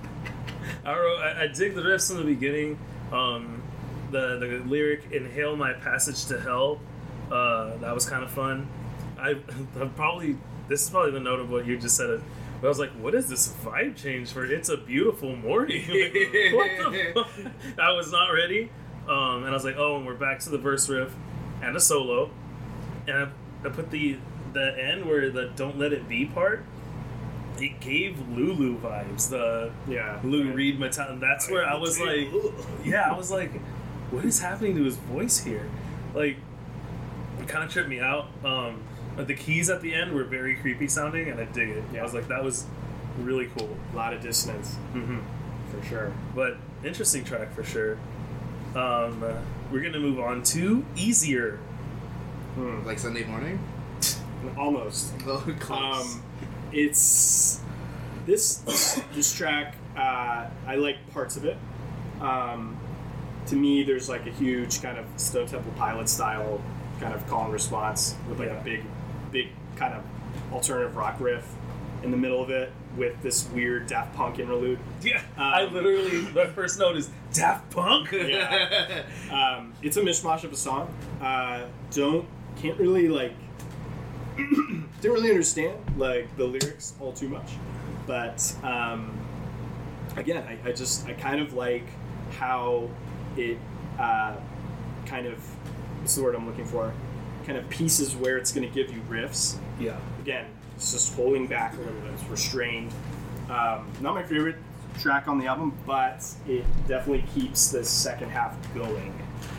I dig the riffs in the beginning. The lyric "Inhale my passage to hell," that was kind of fun. I'm this is probably the note of what you just said. But I was like, "What is this vibe change for? It's a beautiful morning." Like, what the fuck? I was not ready, and I was like, "Oh, and we're back to the verse riff and a solo." And I put the end where the "Don't Let It Be" part. It gave Lulu vibes. Lou Reed Metallica. That's where I was like, I was like, what is happening to his voice here? Like, it kind of tripped me out. But the keys at the end were very creepy sounding, and I dig it. Yeah. I was like, that was really cool. a lot of dissonance, for sure. But interesting track for sure. We're gonna move on to Easier. Like Sunday morning? Almost. Oh, close. It's this track. I like parts of it. To me, there's like a huge kind of Stone Temple Pilot style kind of call and response with like a big kind of alternative rock riff in the middle of it with this weird Daft Punk interlude. Yeah, I literally, the first note is Daft Punk. Yeah. It's a mishmash of a song. Can't really like. Didn't really understand like the lyrics all too much, but again, I kind of like how it kind of, what's the word I'm looking for? Kind of pieces where it's going to give you riffs. Yeah. Again, it's just holding back a little bit. It's restrained. Not my favorite track on the album, but it definitely keeps the second half going.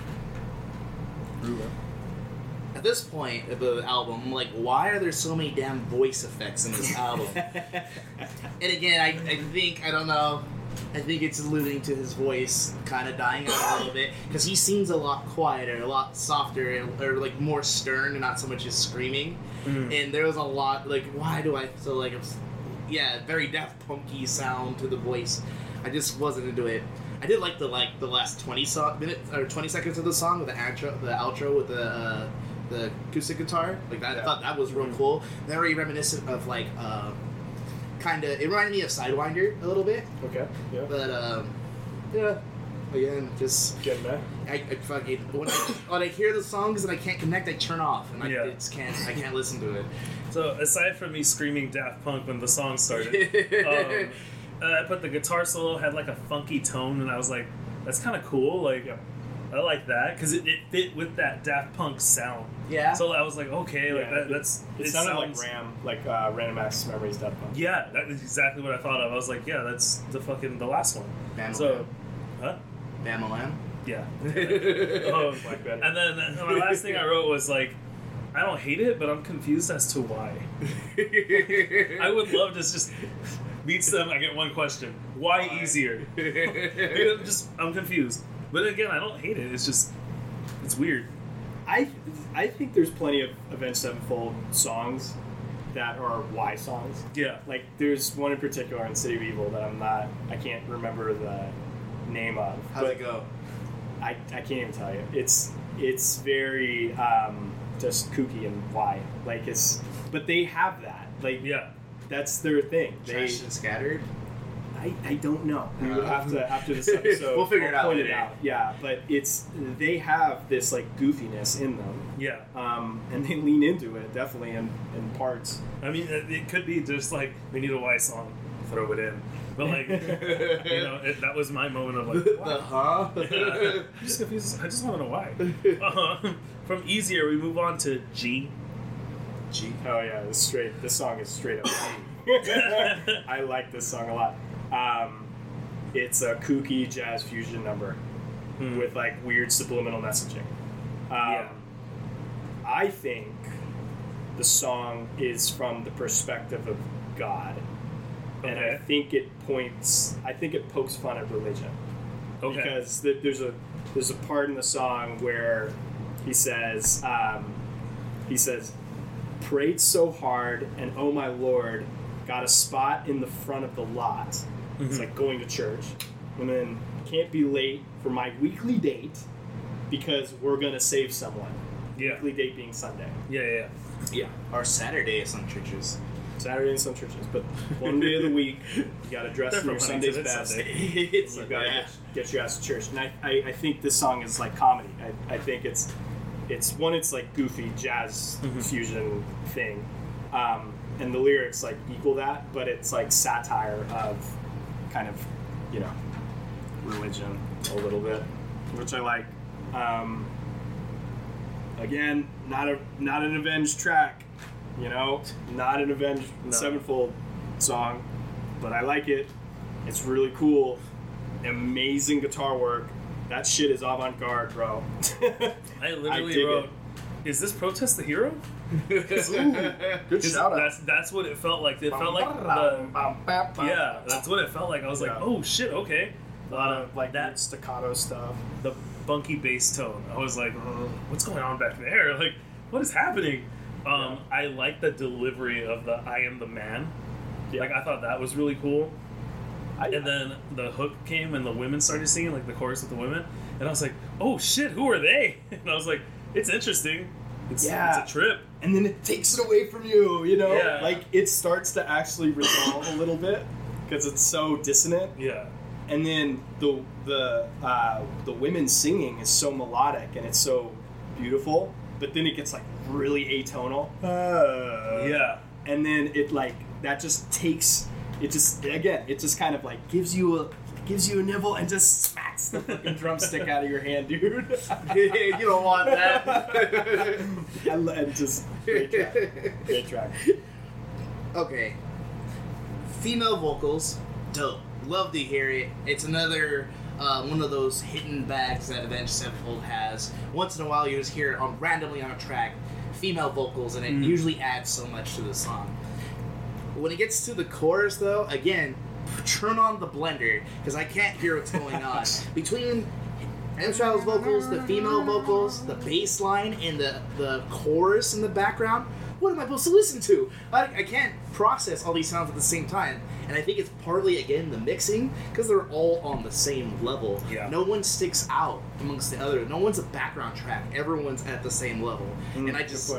At this point of the album, I'm like, why are there so many damn voice effects in this album? And again, I think it's alluding to his voice kind of dying out a little bit, because he seems a lot quieter, a lot softer, or like more stern, and not so much as screaming. And there was a lot, like, why do I feel like it's, very Daft Punky sound to the voice. I just wasn't into it. I did like the last 20 seconds of the song with the outro with the acoustic guitar. Like that, I thought that was real cool. Very reminiscent of like kind of. It reminded me of Sidewinder a little bit. Okay. Yeah. But yeah. Again, just Getting that. I fucking when I hear the songs and I can't connect, I turn off and I can't listen to it. So aside from me screaming Daft Punk when the song started, I put the guitar solo had like a funky tone, and I was like, that's kind of cool. Like, I like that because it fit with that Daft Punk sound. Yeah. So I was like, okay, like Yeah, that's It sounded like Random Access Memories Daft Punk. Yeah, that is exactly what I thought of. I was like, yeah, that's the last one. Bam So, huh? Bam Lamb. Yeah. Black Betty. And then my last thing I wrote was like, I don't hate it, but I'm confused as to why. I would love to just beats them. I get one question: why easier? I'm confused. But again, I don't hate it. It's weird. I think there's plenty of Avenged Sevenfold songs that are why songs. Yeah. Like there's one in particular in City of Evil that I can't remember the name of. How's it go? I can't even tell you. It's very just kooky and why. Like but they have that. Like Yeah. that's their thing. Trashed and Scattered. I don't know. We would have to, after this episode, We'll figure it out point later. it out. Yeah, but they have this like goofiness in them. Yeah. And they lean into it definitely in parts. I mean, it could be just like, we need a Y song, throw it in. But like, that was my moment of like, Huh? I'm just confused. I just want to know why. From easier, we move on to G. G. Oh yeah, this song is straight up. I like this song a lot. It's a kooky jazz fusion number with like weird subliminal messaging. I think the song is from the perspective of God, and I think it pokes fun at religion. Okay. Because there's a part in the song where he says, prayed so hard and oh my Lord, got a spot in the front of the lot. Mm-hmm. It's like going to church, and then can't be late for my weekly date because we're gonna save someone. Yeah. Weekly date being Sunday. Yeah. Yeah. Or Saturday at some churches. Saturday in some churches, but one day of the week you gotta dress They're in your from Sunday's Huntington, best. it's You Sunday. gotta get your ass to church. And I think this song is like comedy. I think it's like goofy jazz fusion thing, and the lyrics like equal that, but it's like satire of kind of religion a little bit, which I like. Again, not an Avenged track, not an Avenged Sevenfold song, but I like it. It's really cool. Amazing guitar work. That shit is avant-garde, bro. I literally dig wrote, is this Protest the Hero? Good shout out. That's what it felt like. It felt like that's what it felt like. I was like, Yeah. oh shit, okay. A lot of like that that staccato stuff. the funky bass tone. I was like, what's going on back there? Like, what is happening? I like the delivery of the "I am the man." Yeah. Like, I thought that was really cool. And then the hook came and the women started singing, like the chorus with the women, and I was like, oh shit, who are they? And I was like, it's interesting. It's a trip. And then it takes it away from you, Yeah. Like it starts to actually resolve a little bit because it's so dissonant. Yeah. And then the women singing is so melodic and it's so beautiful, but then it gets like really atonal. Yeah. And then it like that just takes it just kind of like gives you a nibble and just smacks the fucking drumstick out of your hand, dude. You don't want that. And just great track. Okay. Female vocals, dope. Love to hear it. It's another one of those hidden bags that Avenged Sevenfold has. Once in a while, you just hear it randomly on a track, female vocals, and it usually adds so much to the song. When it gets to the chorus, though, again, turn on the blender because I can't hear what's going on between M-Child's vocals, the female vocals, the bass line, and the chorus in the background. What am I supposed to listen to? I can't process all these sounds at the same time. And I think it's partly, again, the mixing, because they're all on the same level. Yeah. No one sticks out amongst the other. No one's a background track. Everyone's at the same level. And I just...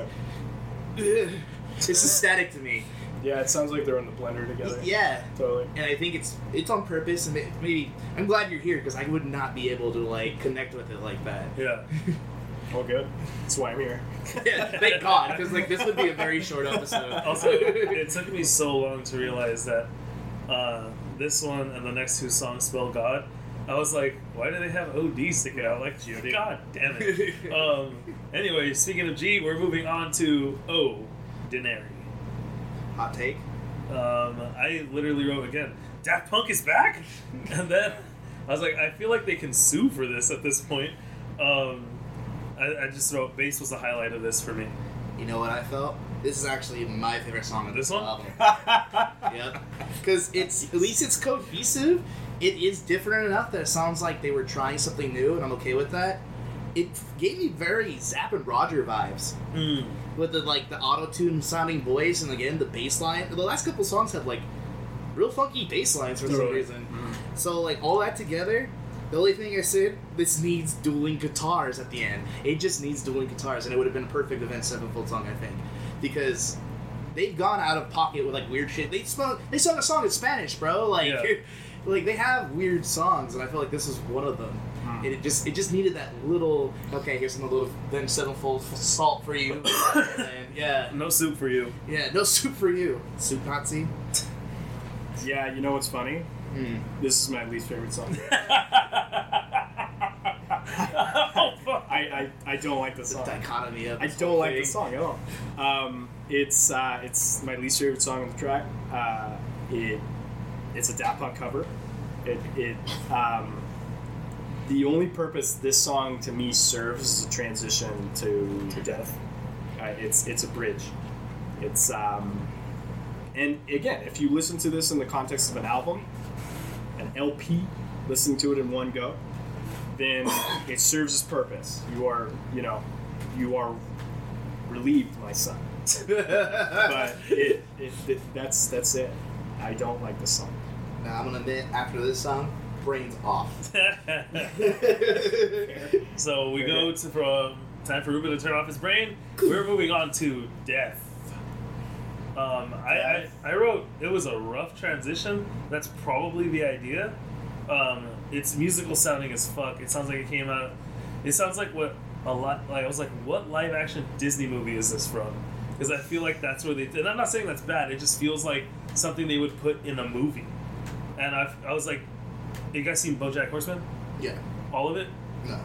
it's ecstatic to me. Yeah, it sounds like they're in the blender together. Yeah. Totally. And I think it's on purpose, and maybe... I'm glad you're here, because I would not be able to, like, connect with it like that. Yeah. All good. That's why I'm here. Yeah, thank God, because, like, this would be a very short episode. Also, it took me so long to realize that this one and the next two songs spell God. I was like, why do they have OD sticking out? Like, God damn it. Anyway, speaking of G, we're moving on to O, Denary. Hot take? I literally wrote again, Daft Punk is back? And then I was like, I feel like they can sue for this at this point. I just wrote, bass was the highlight of this for me. You know what I felt? This is actually my favorite song of This this one? album. Yep. Because at least it's cohesive. It is different enough that it sounds like they were trying something new, and I'm okay with that. It gave me very Zapp and Roger vibes. With the auto-tune sounding voice, and again, the bass line. The last couple songs had, like, real funky bass lines for some Totally. reason. So, like, all that together, the only thing I said, this needs dueling guitars at the end. It just needs dueling guitars, and it would have been a perfect Avenged Sevenfold song, I think. Because they've gone out of pocket with, like, weird shit. They sung a song in Spanish, bro. Like, Yeah. like they have weird songs, and I feel like this is one of them. And it just needed that little. Okay, here's some little Avenged Sevenfold salt for you. And yeah, No soup for you. yeah, no soup for you, soup Nazi. Yeah, you know what's funny? This is my least favorite song. Oh, fuck. I don't like the The song. dichotomy of I this don't whole like the thing. song at all. It's my least favorite song on the track. It's a Daft Punk cover. The only purpose this song to me serves is a transition to death. It's a bridge. It's and again, if you listen to this in the context of an album, an LP, listening to it in one go, then it serves its purpose. You are relieved, my son. But that's it. I don't like the song. Now I'm gonna admit, after this song, brains off. So we go to from time for Ruben to turn off his brain. We're moving on to death. I wrote it was a rough transition. That's probably the idea. It's musical sounding as fuck. It sounds like it came out. It sounds like I was like, what live action Disney movie is this from? Because I feel like that's where they. And I'm not saying that's bad. It just feels like something they would put in a movie. And I was like, you guys seen BoJack Horseman? Yeah. All of it? No.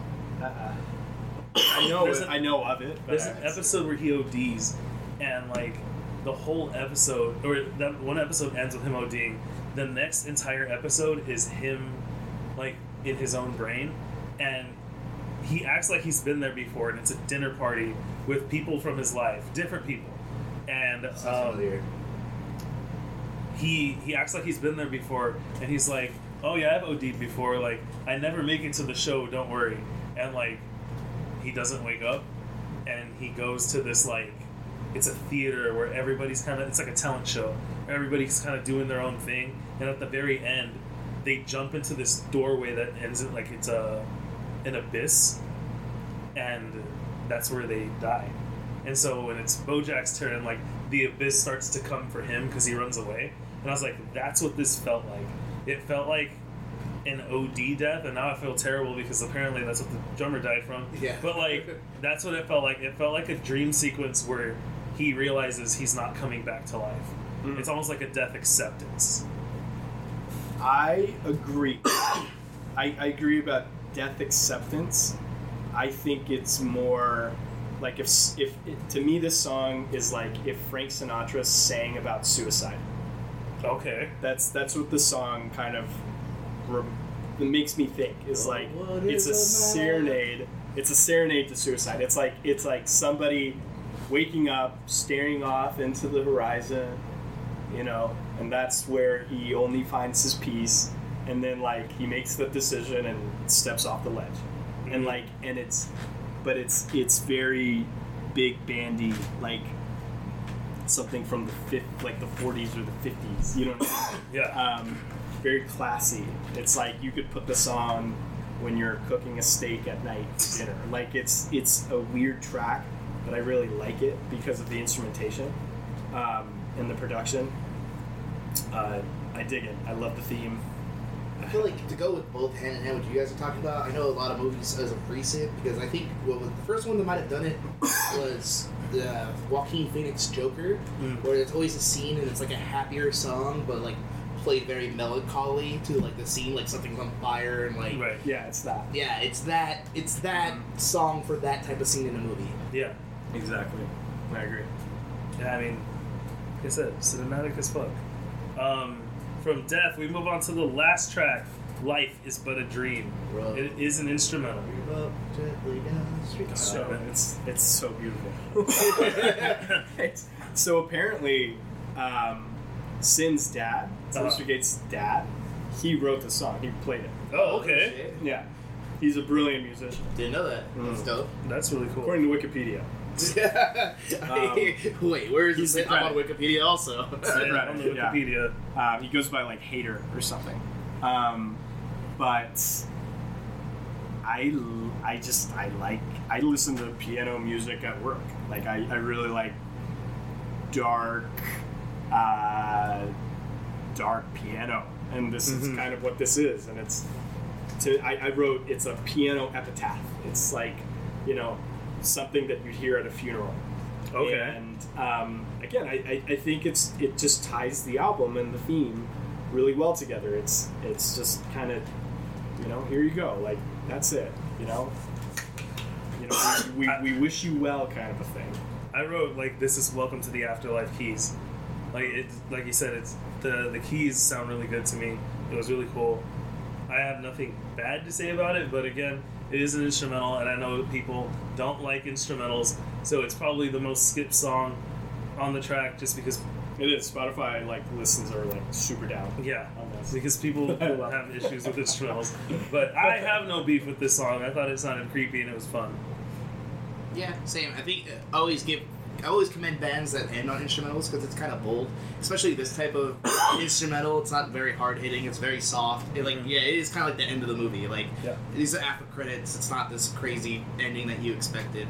I know There's it. an- I know of it. But There's I an haven't seen episode where he ODs, and like the whole episode, or that one episode ends with him ODing. The next entire episode is him, like in his own brain, and he acts like he's been there before, and it's a dinner party with people from his life, different people, and he acts like he's been there before, and he's like, oh yeah, I've OD'd before, like I never make it to the show, don't worry, and like he doesn't wake up, and he goes to this like, it's a theater where everybody's kind of, it's like a talent show, where everybody's kind of doing their own thing, and at the very end they jump into this doorway that ends in like it's an abyss, and that's where they die. And so when it's BoJack's turn, like the abyss starts to come for him because he runs away, and I was like, that's what this felt like. It felt like an OD death, and now I feel terrible because apparently that's what the drummer died from. Yeah. But like that's what it felt like. It felt like a dream sequence where he realizes he's not coming back to life. It's almost like a death acceptance. I agree. I agree about death acceptance. I think it's more like if to me this song is like if Frank Sinatra sang about suicide. Okay. That's what the song kind of it makes me think is like What it's is a a man? serenade. It's a serenade to suicide. It's like somebody waking up, staring off into the horizon, and that's where he only finds his peace, and then like he makes the decision and steps off the ledge, and like it's very big bandy, like something from the 40s or the 50s, you know what I mean? Yeah. Very classy. It's like you could put this on when you're cooking a steak at night for dinner. Like it's a weird track, but I really like it because of the instrumentation and the production. I dig it. I love the theme. I feel like to go with both hand in hand, what you guys are talking about, I know a lot of movies as of recent, because I think the first one that might have done it was the Joaquin Phoenix Joker, where there's always a scene and it's like a happier song, but like played very melancholy to like the scene, like something's on fire and like Right. Yeah, it's that. yeah, it's that song for that type of scene in a movie. Yeah. Exactly. I agree. Yeah, I mean, like I said, cinematic as fuck. From Death, we move on to the last track, Life is But a Dream. Bro. It is an instrumental. Up gently down the street. So it's so beautiful. So apparently, Sin's dad, Sinister Gate's dad, he wrote the song. He played it. Oh, okay. Yeah, he's a brilliant musician. Didn't know that. That's dope. That's really cool. According to Wikipedia. Wait, where is he's this? the I'm on credit. Wikipedia also. Yeah, on the Yeah. Wikipedia. He goes by like Hater or something. But I listen to piano music at work. Like I really like dark piano. and this is kind of what this is. And I wrote it's a piano epitaph. It's like, you know, something that you'd hear at a funeral. Okay. And again, I think it just ties the album and the theme really well together. It's just kind of, you know, here you go, like that's it, you know. We wish you well kind of a thing. I wrote like this is Welcome to the Afterlife keys. Like it's like you said, it's the keys sound really good to me. It was really cool. I have nothing bad to say about it, but again, it is an instrumental, and I know that people don't like instrumentals, so it's probably the most skipped song on the track just because It is. Spotify like listens are like super down. Yeah, on this. because people have issues with instrumentals. But I have no beef with this song. I thought it sounded creepy and it was fun. Yeah, same. I think I always commend bands that end on instrumentals because it's kind of bold, especially this type of instrumental. It's not very hard hitting. It's very soft. It is kind of like the end of the movie. Like these are after credits. It's not this crazy ending that you expected.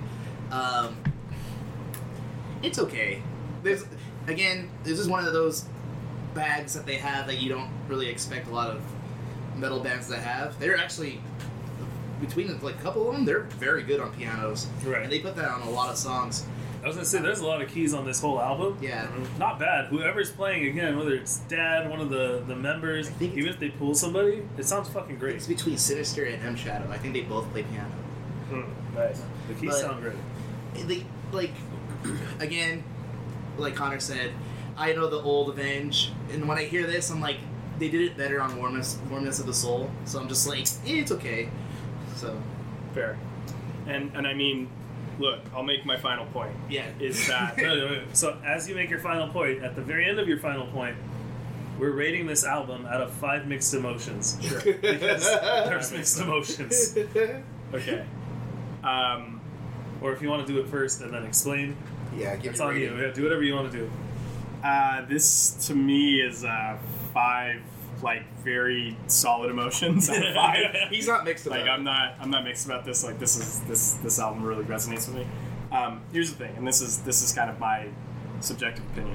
It's okay. This is one of those bags that they have that you don't really expect a lot of metal bands to have. They're actually, between like a couple of them, they're very good on pianos. Right. And they put that on a lot of songs. I was gonna say there's a lot of keys on this whole album. Yeah. Not bad. Whoever's playing, again, whether it's Dad, one of the members, even if they pull somebody, it sounds fucking great. It's between Sinister and M Shadow. I think they both play piano. Nice. The keys sound great. They, like, again, like Connor said, I know the old Avenge, and when I hear this, I'm like, they did it better on Warmness of the Soul, so I'm just like, it's okay. So Fair. And I mean, look, I'll make my final point. Yeah. Is that Wait. So as you make your final point, at the very end of your final point, we're rating this album out of 5 mixed emotions. Sure. Because there's mixed emotions. okay? Or if you want to do it first and then explain, yeah, give it's me a on rating. you. Yeah, do whatever you want to do. This to me is 5 like very solid emotions out of 5. He's not mixed about Like it. I'm not mixed about this. Like this album really resonates with me. Here's the thing, and this is kind of my subjective opinion.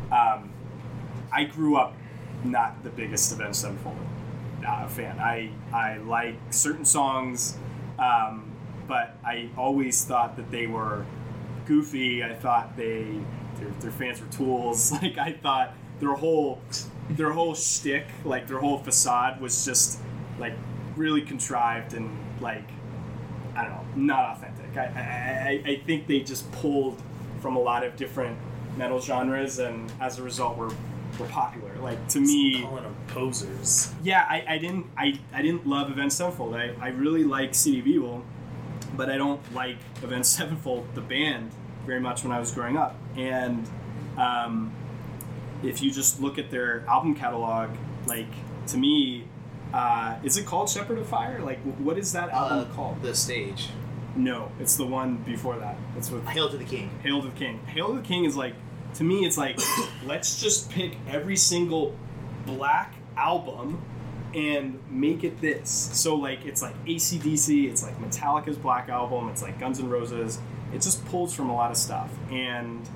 I grew up not the biggest Avenged Sevenfold fan. I like certain songs, but I always thought that they were goofy. I thought their fans were tools. Like I thought their whole shtick, like their whole facade was just like really contrived and like, I don't know, not authentic. I think they just pulled from a lot of different metal genres, and as a result were popular. Like to me, Calling them posers. yeah, I didn't love Avenged Sevenfold. I really like City of Evil, but I don't like Avenged Sevenfold, the band, very much when I was growing up. And if you just look at their album catalog, like to me, is it called Shepherd of Fire? Like, what is that album called? The Stage. No, it's the one before that. It's with Hail to the King. Hail to the King. Hail to the King is like, to me, it's like, let's just pick every single Black album and make it this. So like, it's like AC/DC, it's like Metallica's Black Album, it's like Guns N' Roses. It just pulls from a lot of stuff. And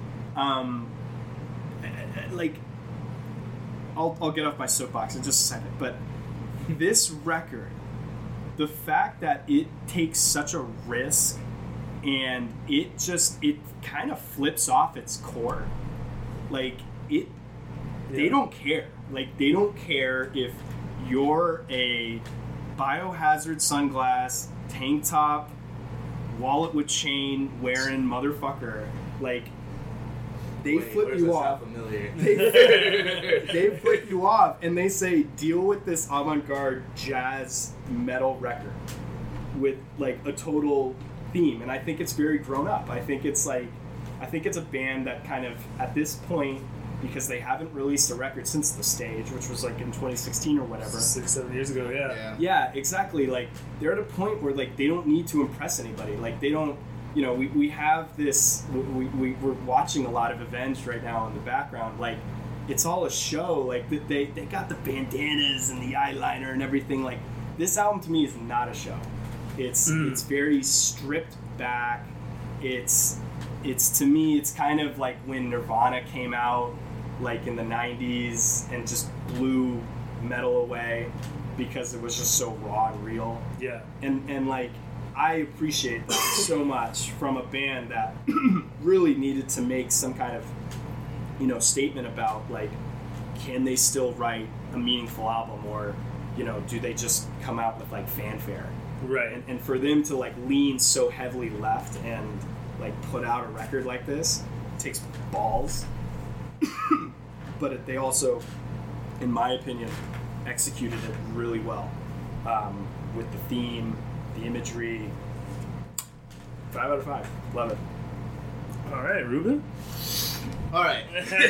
like, I'll get off my soapbox in just a second, but this record, the fact that it takes such a risk and it kind of flips off its core. Like they don't care. Like they don't care if you're a Biohazard sunglass, tank top, wallet with chain wearing motherfucker. Like they flip you off. They flip you off and they say, deal with this avant-garde jazz metal record with like a total theme. And I think it's very grown up. I think it's a band that kind of at this point, because they haven't released a record since The Stage, which was like in 2016 or whatever. 6-7 years ago, yeah. Yeah, exactly. Like they're at a point where like they don't need to impress anybody. Like they don't, you know, we have this, we're watching a lot of Avenged right now in the background. Like it's all a show. Like they got the bandanas and the eyeliner and everything. Like this album to me is not a show. It's very stripped back. It's to me, it's kind of like when Nirvana came out like in the 90s and just blew metal away because it was just so raw and real. Yeah. And like, I appreciate that so much from a band that really needed to make some kind of, statement about, like, can they still write a meaningful album, or, do they just come out with, like, fanfare? Right. And for them to, like, lean so heavily left and, like, put out a record like this takes balls. But they also, in my opinion, executed it really well, with the theme, the imagery. 5 out of 5. Love it. All right, Ruben. All right.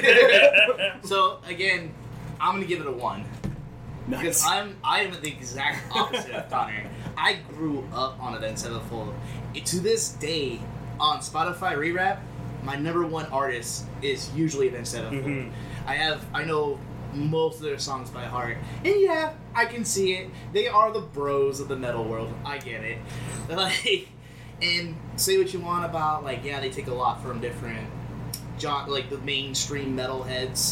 So again, I'm gonna give it a 1 because Nice. I am the exact opposite of Connor. I grew up on Avenged Sevenfold. To this day, on Spotify Rewrap, my number 1 artist is usually Avenged Sevenfold. Mhm. I know most of their songs by heart, and yeah, I can see it. They are the bros of the metal world. I get it. Like, and say what you want about, like, yeah, they take a lot from different, like, the mainstream metal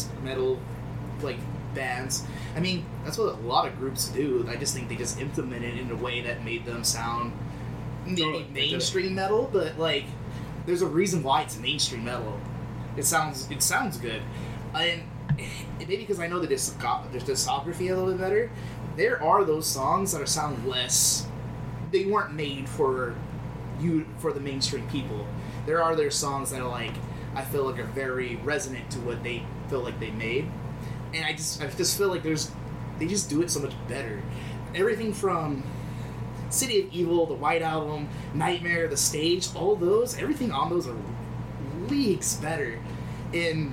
like, bands. I mean, that's what a lot of groups do. I just think they just implement it in a way that made them sound maybe Totally, they did. mainstream metal, but, like, there's a reason why it's mainstream metal. It sounds good. And maybe because I know the discography a little bit better, there are those songs that are sound less. They weren't made for the mainstream people. There are their songs that are, like, I feel like are very resonant to what they feel like they made, and I just feel like they just do it so much better. Everything from City of Evil, the White Album, Nightmare, The Stage, all those, everything on those are leagues better. And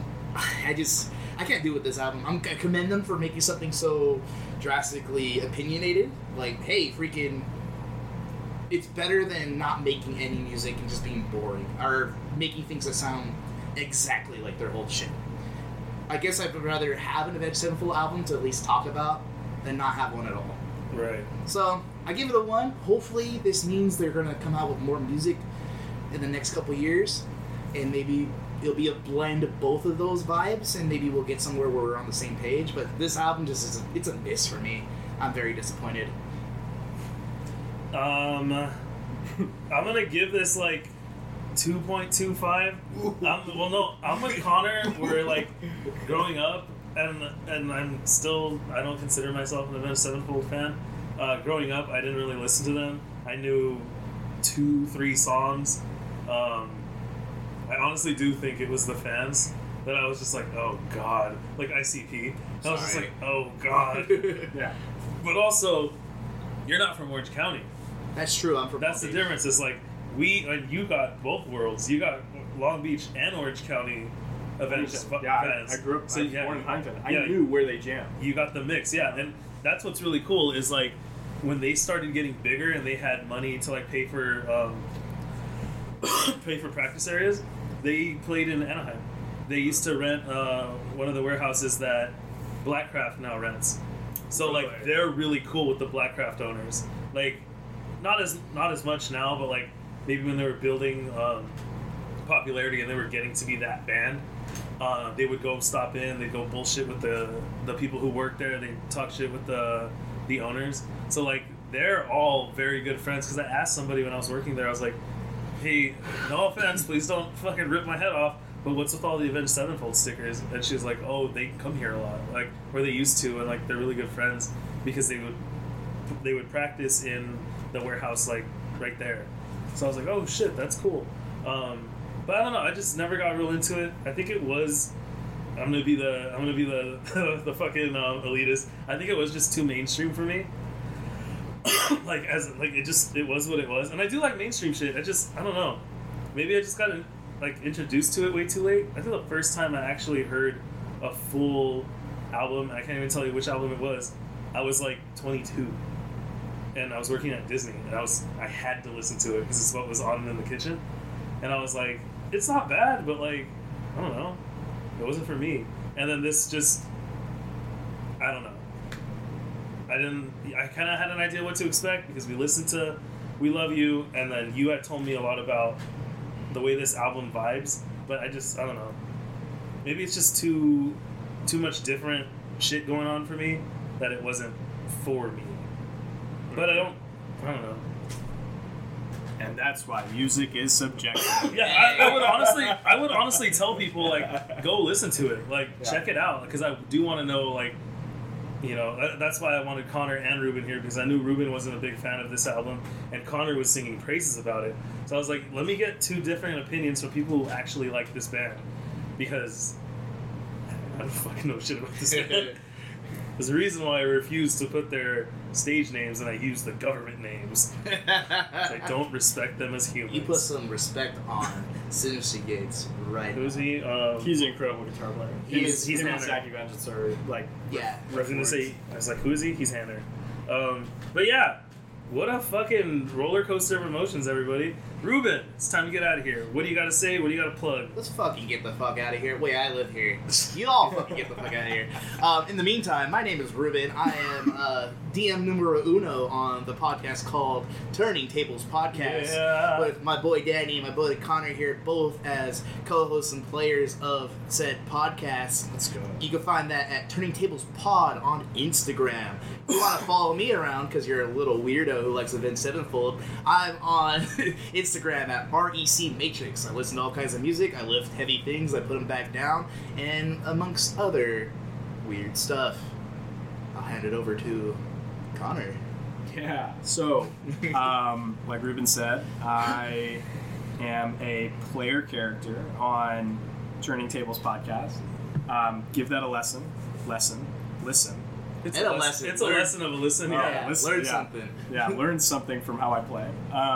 I can't do with this album. I commend them for making something so drastically opinionated. Like, hey, freaking, it's better than not making any music and just being boring, or making things that sound exactly like their whole shit. I guess I would rather have an Avenged Sevenfold album to at least talk about than not have one at all. Right. So I give it a 1. Hopefully this means they're going to come out with more music in the next couple years, and maybe it'll be a blend of both of those vibes, and maybe we'll get somewhere where we're on the same page. But this album just it's a miss for me. I'm very disappointed. I'm gonna give this like 2.25. I'm with Connor. We're like growing up, and I don't consider myself an Avenged Sevenfold fan. Growing up, I didn't really listen to them. I knew 2-3 songs. I honestly do think it was the fans that I was just like, oh god, like ICP. I was just like, oh god. Yeah. But also, you're not from Orange County. That's true. I'm from That's the Long Beach. difference. It's like you got both worlds. You got Long Beach and Orange County Avenged fans. I grew up. So I was born in Huntington. I yeah. knew where they jammed. You got the mix, yeah. And that's what's really cool is like when they started getting bigger and they had money to like pay for practice areas. They played in Anaheim. They used to rent one of the warehouses that Blackcraft now rents. So like they're really cool with the Blackcraft owners. Like not as much now, but like maybe when they were building popularity and they were getting to be that band, they would go stop in. They'd go bullshit with the people who work there. They talk shit with the owners. So like they're all very good friends. Because I asked somebody when I was working there, I was like, hey, no offense, please don't fucking rip my head off, but what's with all the Avenged Sevenfold stickers? And she was like, oh, they come here a lot, like, or they used to, and like they're really good friends because they would practice in the warehouse like right there. So I was like, oh shit, that's cool. But I don't know, I just never got real into it. I think it was I'm gonna be the the fucking elitist. I think it was just too mainstream for me. It was what it was, and I do like mainstream shit. I don't know. Maybe I just got like introduced to it way too late. I think the first time I actually heard a full album, I can't even tell you which album it was. I was like 22, and I was working at Disney, and I had to listen to it because it's what was on in the kitchen, and I was like, it's not bad, but like I don't know, it wasn't for me. And then this just, I don't know. I kind of had an idea what to expect because we listened to We Love You, and then you had told me a lot about the way this album vibes, but I don't know. Maybe it's just too much different shit going on for me that it wasn't for me. But I don't know. And that's why music is subjective. Yeah, I would honestly tell people, like, go listen to it, like, check it out, because I do want to know, like, you know, that's why I wanted Connor and Ruben here, because I knew Ruben wasn't a big fan of this album, and Connor was singing praises about it. So I was like, let me get two different opinions from people who actually like this band, because I don't fucking know shit about this band. There's a reason why I refused to put their stage names and I used the government names. I don't respect them as humans. You put some respect on Sinister Gates, right? Who's he? He's an incredible guitar player. He's him and Hannah. Zachy Vengeance are like Yeah. I was gonna say, I was like, who is he? He's Hannah. But yeah, what a fucking roller coaster of emotions, everybody. Ruben, it's time to get out of here. What do you got to say? What do you got to plug? Let's fucking get the fuck out of here. Wait, I live here. You all fucking get the fuck out of here. In the meantime, my name is Ruben. I am DM numero uno on the podcast called Turning Tables Podcast. Yeah. With my boy Danny and my boy Connor here, both as co-hosts and players of said podcast. Let's go. You can find that at Turning Tables Pod on Instagram. If you want to follow me around because you're a little weirdo who likes Avenged Sevenfold, I'm on Instagram at REC Matrix. I listen to all kinds of music, I lift heavy things, I put them back down, and amongst other weird stuff. I'll hand it over to Connor. Yeah. So, like Ruben said, I am a player character on Turning Tables Podcast. Give that a listen. It's And a a lesson. lesson. It's a lesson of a listen. Oh, Yeah. listen, learn yeah. something. Yeah, learn something from how I play.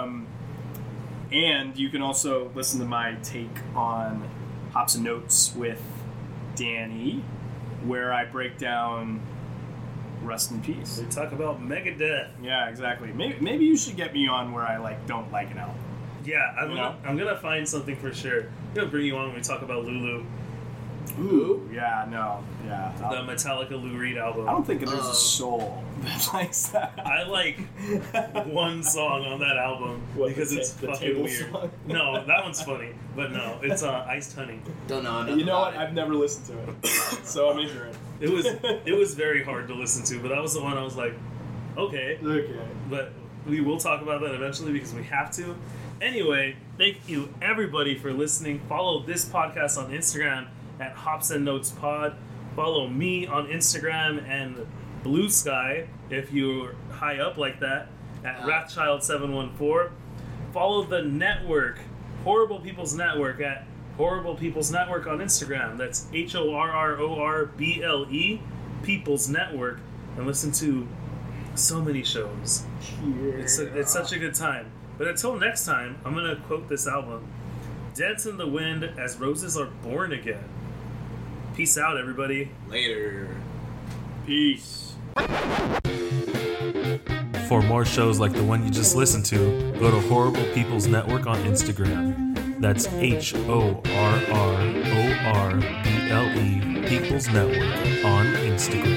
And you can also listen to my take on Hops and Notes with Danny, where I break down Rust in Peace. We talk about Megadeth. Yeah, exactly. Maybe you should get me on where I don't like an album. Yeah, I'm You know? gonna find something for sure. I'm gonna bring you on when we talk about Lulu, Ooh, yeah, no, yeah. the Metallica Lou Reed album. I don't think there's a soul that likes that. I like one song on that album What, because the it's the fucking table weird. song? No, that one's funny, but no, it's Iced Honey. Don't know enough You know about what? I've never listened to it, so I'm ignorant. It was very hard to listen to, but that was the one I was like, okay. Okay. But we will talk about that eventually because we have to. Anyway, thank you everybody for listening. Follow this podcast on Instagram at Hops and Notes Pod. Follow me on Instagram and Blue Sky if you're high up like that at Wrathchild714. Follow the network, Horrible People's Network, at Horrible People's Network on Instagram. That's HORRORBLE People's Network, and listen to so many shows. It's such a good time. But until next time, I'm going to quote this album. Dance in the wind as roses are born again. Peace out, everybody. Later. Peace. For more shows like the one you just listened to, go to Horrible People's Network on Instagram. That's HORRORBLE People's Network on Instagram.